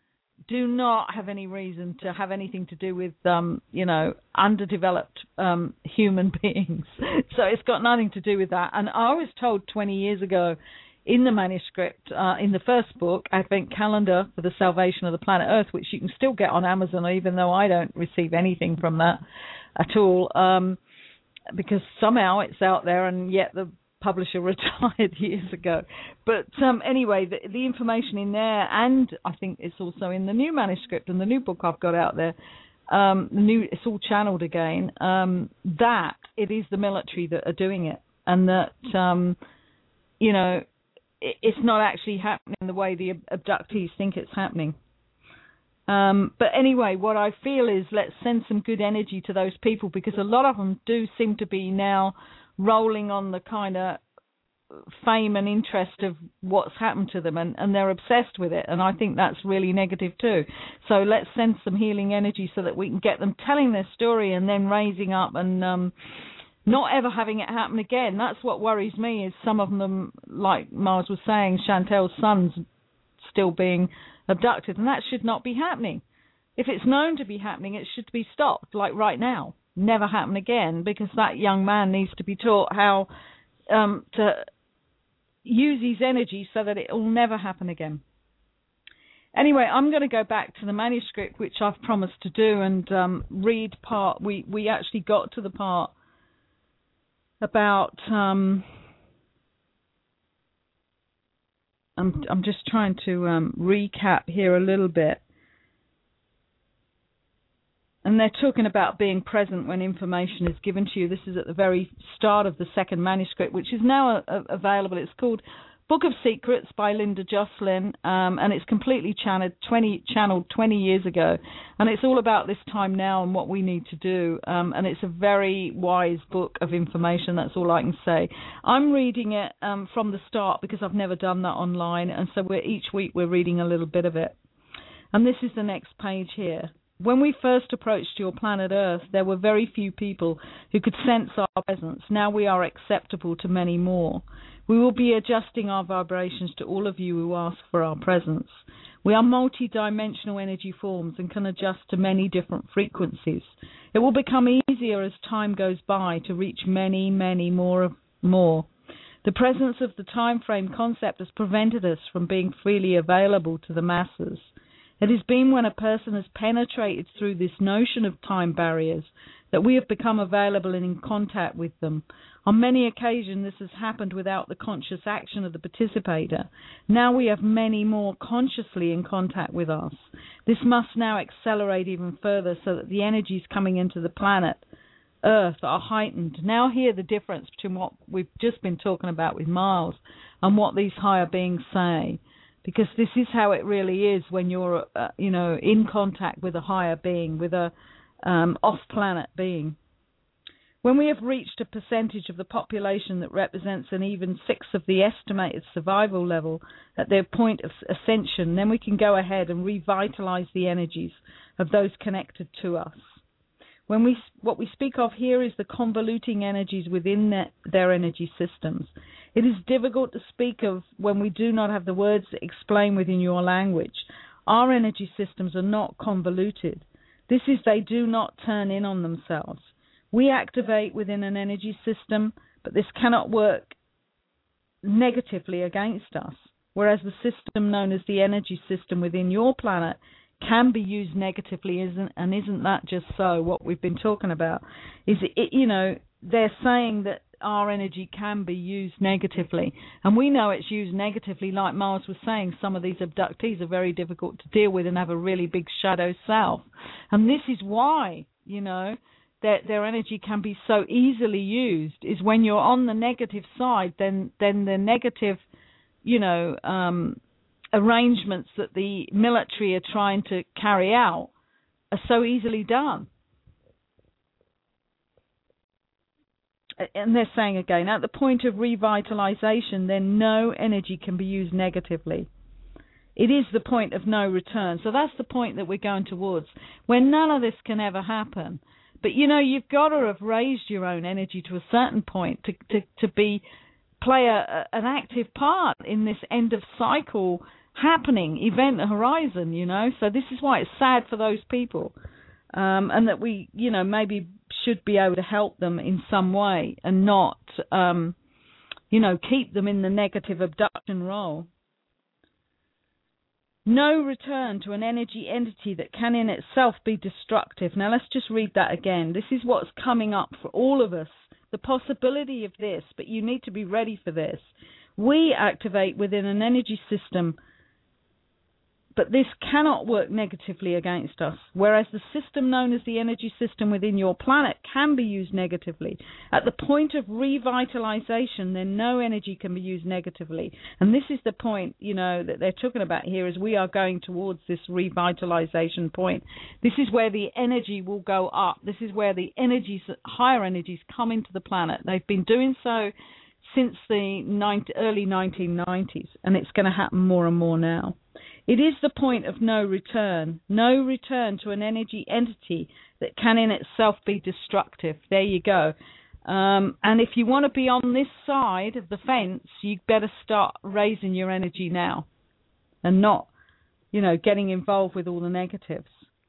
do not have any reason to have anything to do with, um, you know, underdeveloped um, human beings. So it's got nothing to do with that. And I was told twenty years ago in the manuscript, uh, in the first book, Advent Calendar for the Salvation of the Planet Earth, which you can still get on Amazon, even though I don't receive anything from that at all, um, because somehow it's out there, and yet the publisher retired years ago. But um, anyway, the, the information in there, and I think it's also in the new manuscript and the new book I've got out there, um, the new, it's all channeled again, um, that it is the military that are doing it, and that, um, you know, it, it's not actually happening the way the abductees think it's happening. Um, but anyway, what I feel is let's send some good energy to those people, because a lot of them do seem to be now rolling on the kind of fame and interest of what's happened to them, and, and they're obsessed with it, and I think that's really negative too. So let's send some healing energy so that we can get them telling their story and then raising up and um, not ever having it happen again. That's what worries me, is some of them, like Mars was saying, Chantel's son's still being abducted, and that should not be happening. If it's known to be happening, it should be stopped, like right now. Never happen again, because that young man needs to be taught how um, to use his energy so that it will never happen again. Anyway, I'm going to go back to the manuscript, which I've promised to do, and um, read part. We we actually got to the part about. Um, I'm I'm just trying to um, recap here a little bit. And they're talking about being present when information is given to you. This is at the very start of the second manuscript, which is now uh, available. It's called Book of Secrets by Linda Jocelyn, um, and it's completely channeled twenty, channeled twenty years ago. And it's all about this time now and what we need to do. Um, and it's a very wise book of information. That's all I can say. I'm reading it um, from the start because I've never done that online. And so we're, each week we're reading a little bit of it. And this is the next page here. When we first approached your planet Earth, there were very few people who could sense our presence. Now we are acceptable to many more. We will be adjusting our vibrations to all of you who ask for our presence. We are multi-dimensional energy forms and can adjust to many different frequencies. It will become easier as time goes by to reach many, many more. more. The presence of the time frame concept has prevented us from being freely available to the masses. It has been when a person has penetrated through this notion of time barriers that we have become available and in contact with them. On many occasions, this has happened without the conscious action of the participator. Now we have many more consciously in contact with us. This must now accelerate even further so that the energies coming into the planet Earth are heightened. Now hear the difference between what we've just been talking about with Miles and what these higher beings say. Because this is how it really is when you're, uh, you know, in contact with a higher being, with a um, off-planet being. When we have reached a percentage of the population that represents an even sixth of the estimated survival level at their point of ascension, then we can go ahead and revitalize the energies of those connected to us. When we, what we speak of here is the convoluting energies within their, their energy systems. It is difficult to speak of when we do not have the words to explain within your language. Our energy systems are not convoluted. This is they do not turn in on themselves. We activate within an energy system, but this cannot work negatively against us, whereas the system known as the energy system within your planet can be used negatively, isn't and isn't that just so? What we've been talking about is, it, you know, they're saying that our energy can be used negatively, and we know it's used negatively. Like Mars was saying, some of these abductees are very difficult to deal with and have a really big shadow self, and this is why, you know, their their energy can be so easily used. Is when you're on the negative side, then then the negative, you know, um, arrangements that the military are trying to carry out are so easily done. And they're saying again, at the point of revitalization, then no energy can be used negatively. It is the point of no return. So that's the point that we're going towards, when none of this can ever happen. But, you know, you've got to have raised your own energy to a certain point to to, to be play a, an active part in this end of cycle happening, event horizon, you know. So this is why it's sad for those people, um, and that we, you know, maybe should be able to help them in some way and not, um, you know, keep them in the negative abduction role. No return to an energy entity that can in itself be destructive. Now let's just read that again. This is what's coming up for all of us, the possibility of this, but you need to be ready for this. We activate within an energy system, but this cannot work negatively against us, whereas the system known as the energy system within your planet can be used negatively. At the point of revitalization, then no energy can be used negatively. And this is the point, you know, that they're talking about here, is we are going towards this revitalization point. This is where the energy will go up. This is where the energies, higher energies, come into the planet. They've been doing so since the early nineteen nineties, and it's going to happen more and more now. It is the point of no return, no return to an energy entity that can in itself be destructive. There you go. Um, and if you want to be on this side of the fence, you better start raising your energy now and not, you know, getting involved with all the negatives.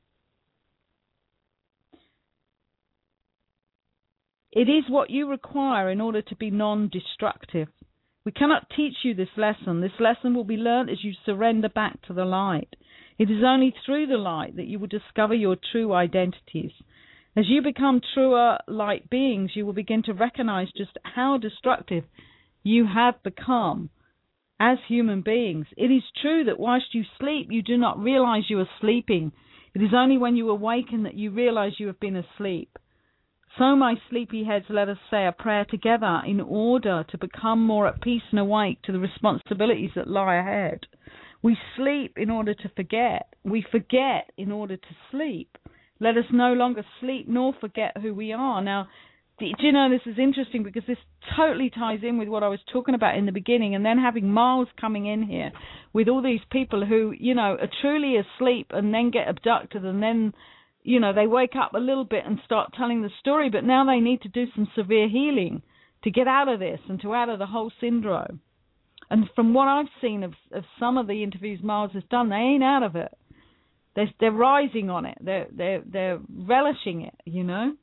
It is what you require in order to be non-destructive. We cannot teach you this lesson. This lesson will be learned as you surrender back to the light. It is only through the light that you will discover your true identities. As you become truer light beings, you will begin to recognize just how destructive you have become as human beings. It is true that whilst you sleep, you do not realize you are sleeping. It is only when you awaken that you realize you have been asleep. So, my sleepyheads, let us say a prayer together in order to become more at peace and awake to the responsibilities that lie ahead. We sleep in order to forget. We forget in order to sleep. Let us no longer sleep nor forget who we are. Now, do you know, this is interesting because this totally ties in with what I was talking about in the beginning, and then having Miles coming in here with all these people who, you know, are truly asleep and then get abducted, and then, you know, they wake up a little bit and start telling the story, but now they need to do some severe healing to get out of this and to out of the whole syndrome. And from what I've seen of, of some of the interviews Miles has done, they ain't out of it. They're, they're rising on it. They're, they're, they're relishing it, you know.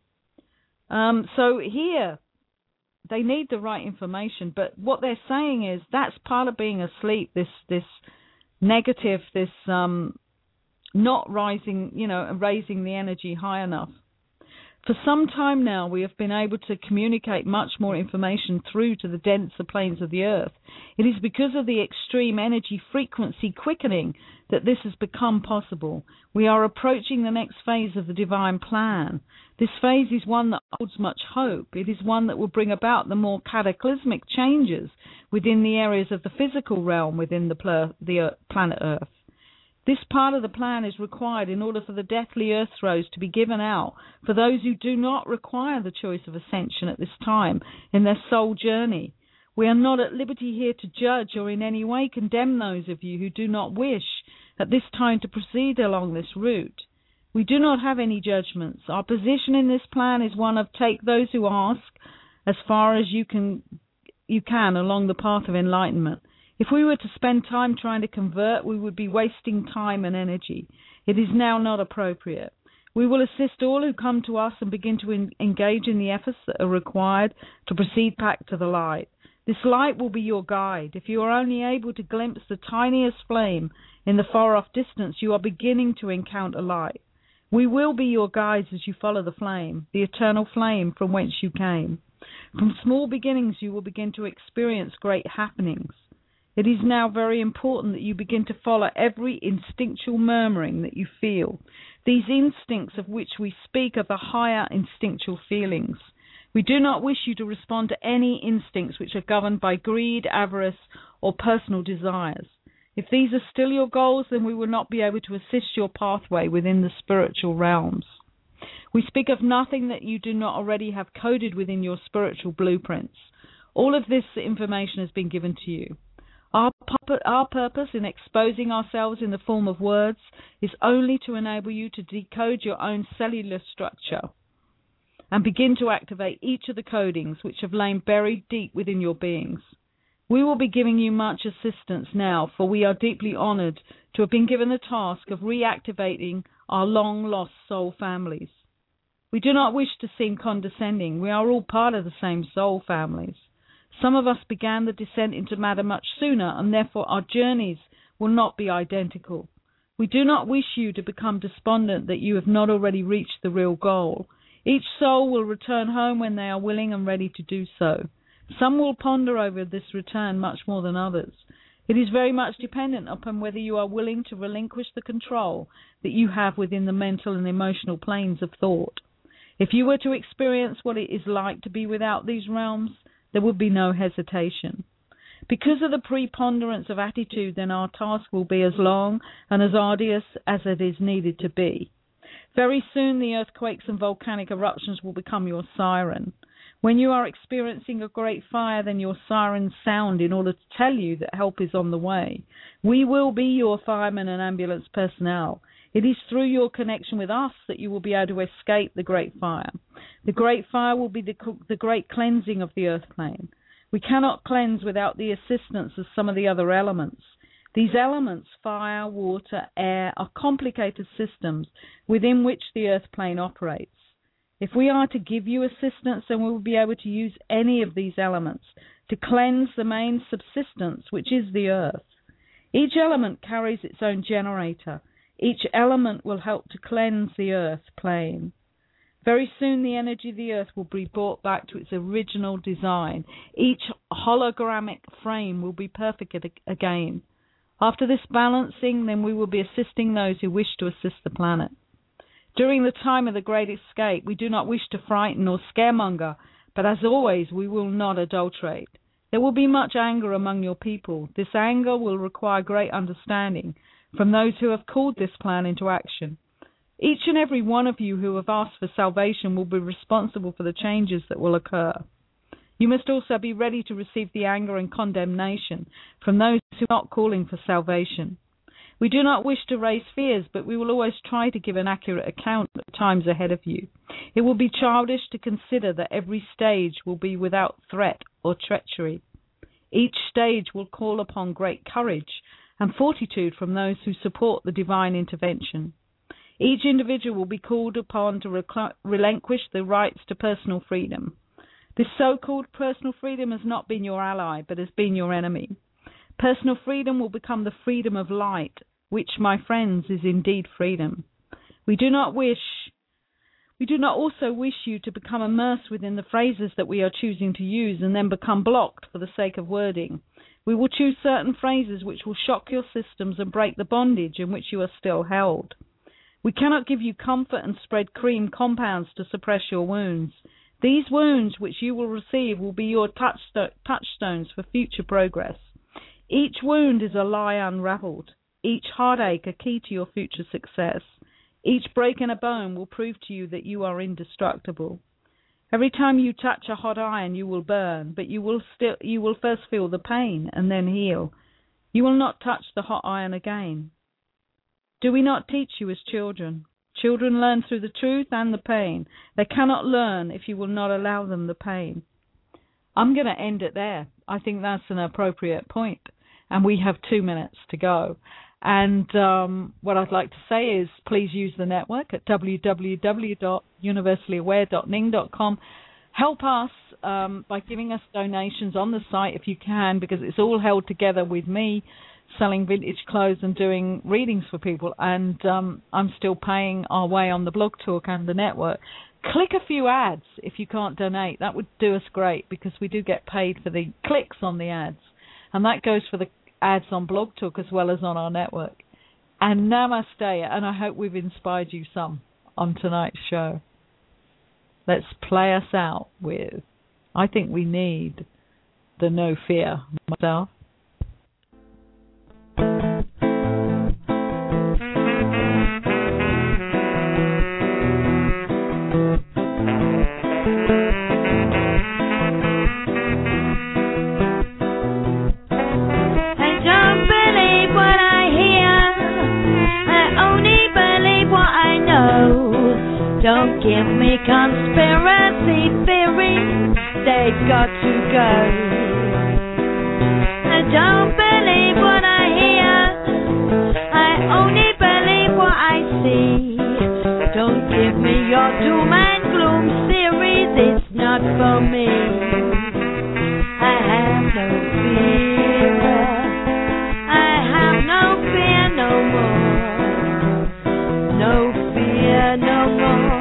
Um, so here, they need the right information, but what they're saying is that's part of being asleep, this, this negative, this... um. not rising, you know, raising the energy high enough. For some time now, we have been able to communicate much more information through to the denser planes of the Earth. It is because of the extreme energy frequency quickening that this has become possible. We are approaching the next phase of the divine plan. This phase is one that holds much hope. It is one that will bring about the more cataclysmic changes within the areas of the physical realm within the, pl- the planet Earth. This part of the plan is required in order for the deathly earth throes to be given out for those who do not require the choice of ascension at this time in their soul journey. We are not at liberty here to judge or in any way condemn those of you who do not wish at this time to proceed along this route. We do not have any judgments. Our position in this plan is one of take those who ask as far as you can, you can along the path of enlightenment. If we were to spend time trying to convert, we would be wasting time and energy. It is now not appropriate. We will assist all who come to us and begin to in, engage in the efforts that are required to proceed back to the light. This light will be your guide. If you are only able to glimpse the tiniest flame in the far-off distance, you are beginning to encounter light. We will be your guides as you follow the flame, the eternal flame from whence you came. From small beginnings, you will begin to experience great happenings. It is now very important that you begin to follow every instinctual murmuring that you feel. These instincts of which we speak are the higher instinctual feelings. We do not wish you to respond to any instincts which are governed by greed, avarice, or personal desires. If these are still your goals, then we will not be able to assist your pathway within the spiritual realms. We speak of nothing that you do not already have coded within your spiritual blueprints. All of this information has been given to you. Our, pu- our purpose in exposing ourselves in the form of words is only to enable you to decode your own cellular structure and begin to activate each of the codings which have lain buried deep within your beings. We will be giving you much assistance now, for we are deeply honored to have been given the task of reactivating our long-lost soul families. We do not wish to seem condescending. We are all part of the same soul families. Some of us began the descent into matter much sooner, and therefore our journeys will not be identical. We do not wish you to become despondent that you have not already reached the real goal. Each soul will return home when they are willing and ready to do so. Some will ponder over this return much more than others. It is very much dependent upon whether you are willing to relinquish the control that you have within the mental and emotional planes of thought. If you were to experience what it is like to be without these realms, there would be no hesitation. Because of the preponderance of attitude, then our task will be as long and as arduous as it is needed to be. Very soon the earthquakes and volcanic eruptions will become your siren. When you are experiencing a great fire, then your sirens sound in order to tell you that help is on the way. We will be your firemen and ambulance personnel. It is through your connection with us that you will be able to escape the great fire. The great fire will be the, the great cleansing of the earth plane. We cannot cleanse without the assistance of some of the other elements. These elements, fire, water, air, are complicated systems within which the earth plane operates. If we are to give you assistance, then we will be able to use any of these elements to cleanse the main subsistence, which is the earth. Each element carries its own generator. Each element will help to cleanse the earth plane. Very soon the energy of the earth will be brought back to its original design. Each hologramic frame will be perfect again. After this balancing, then we will be assisting those who wish to assist the planet. During the time of the Great Escape, we do not wish to frighten or scaremonger, but as always, we will not adulterate. There will be much anger among your people. This anger will require great understanding from those who have called this plan into action. Each and every one of you who have asked for salvation will be responsible for the changes that will occur. You must also be ready to receive the anger and condemnation from those who are not calling for salvation. We do not wish to raise fears, but we will always try to give an accurate account of the times ahead of you. It will be childish to consider that every stage will be without threat or treachery. Each stage will call upon great courage and fortitude from those who support the divine intervention. Each individual will be called upon to recl- relinquish the rights to personal freedom. This so-called personal freedom has not been your ally, but has been your enemy. Personal freedom will become the freedom of light, which, my friends, is indeed freedom. We do not wish, we do not also wish you to become immersed within the phrases that we are choosing to use and then become blocked for the sake of wording. We will choose certain phrases which will shock your systems and break the bondage in which you are still held. We cannot give you comfort and spread cream compounds to suppress your wounds. These wounds which you will receive will be your touchsto- touchstones for future progress. Each wound is a lie unraveled. Each heartache a key to your future success. Each break in a bone will prove to you that you are indestructible. Every time you touch a hot iron, you will burn, but you will still you will first feel the pain and then heal. You will not touch the hot iron again. Do we not teach you as children? Children learn through the truth and the pain. They cannot learn if you will not allow them the pain. I'm going to end it there. I think that's an appropriate point. And we have two minutes to go. And um, what I'd like to say is please use the network at w w w dot universally aware dot ning dot com. Help us um, by giving us donations on the site if you can, because it's all held together with me selling vintage clothes and doing readings for people. And um, I'm still paying our way on the Blog Talk and the network. Click a few ads if you can't donate. That would do us great, because we do get paid for the clicks on the ads. And that goes for the ads on Blog Talk as well as on our network. And namaste, and I hope we've inspired you some on tonight's show. Let's play us out with, I think we need the No Fear myself. Don't give me conspiracy theories, they've got to go. don't believe what I hear. I only believe what I see. Don't give me your doom and gloom series, it's not for me. I have no fear. I have no fear no more. No fear no more.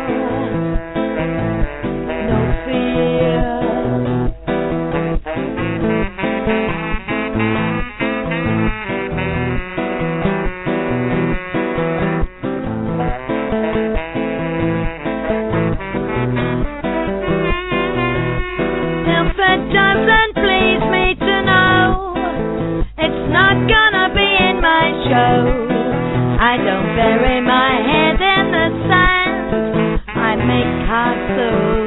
No fear. If it doesn't please me to know, it's not gonna be in my show. I don't bury my head in the sand, I make castles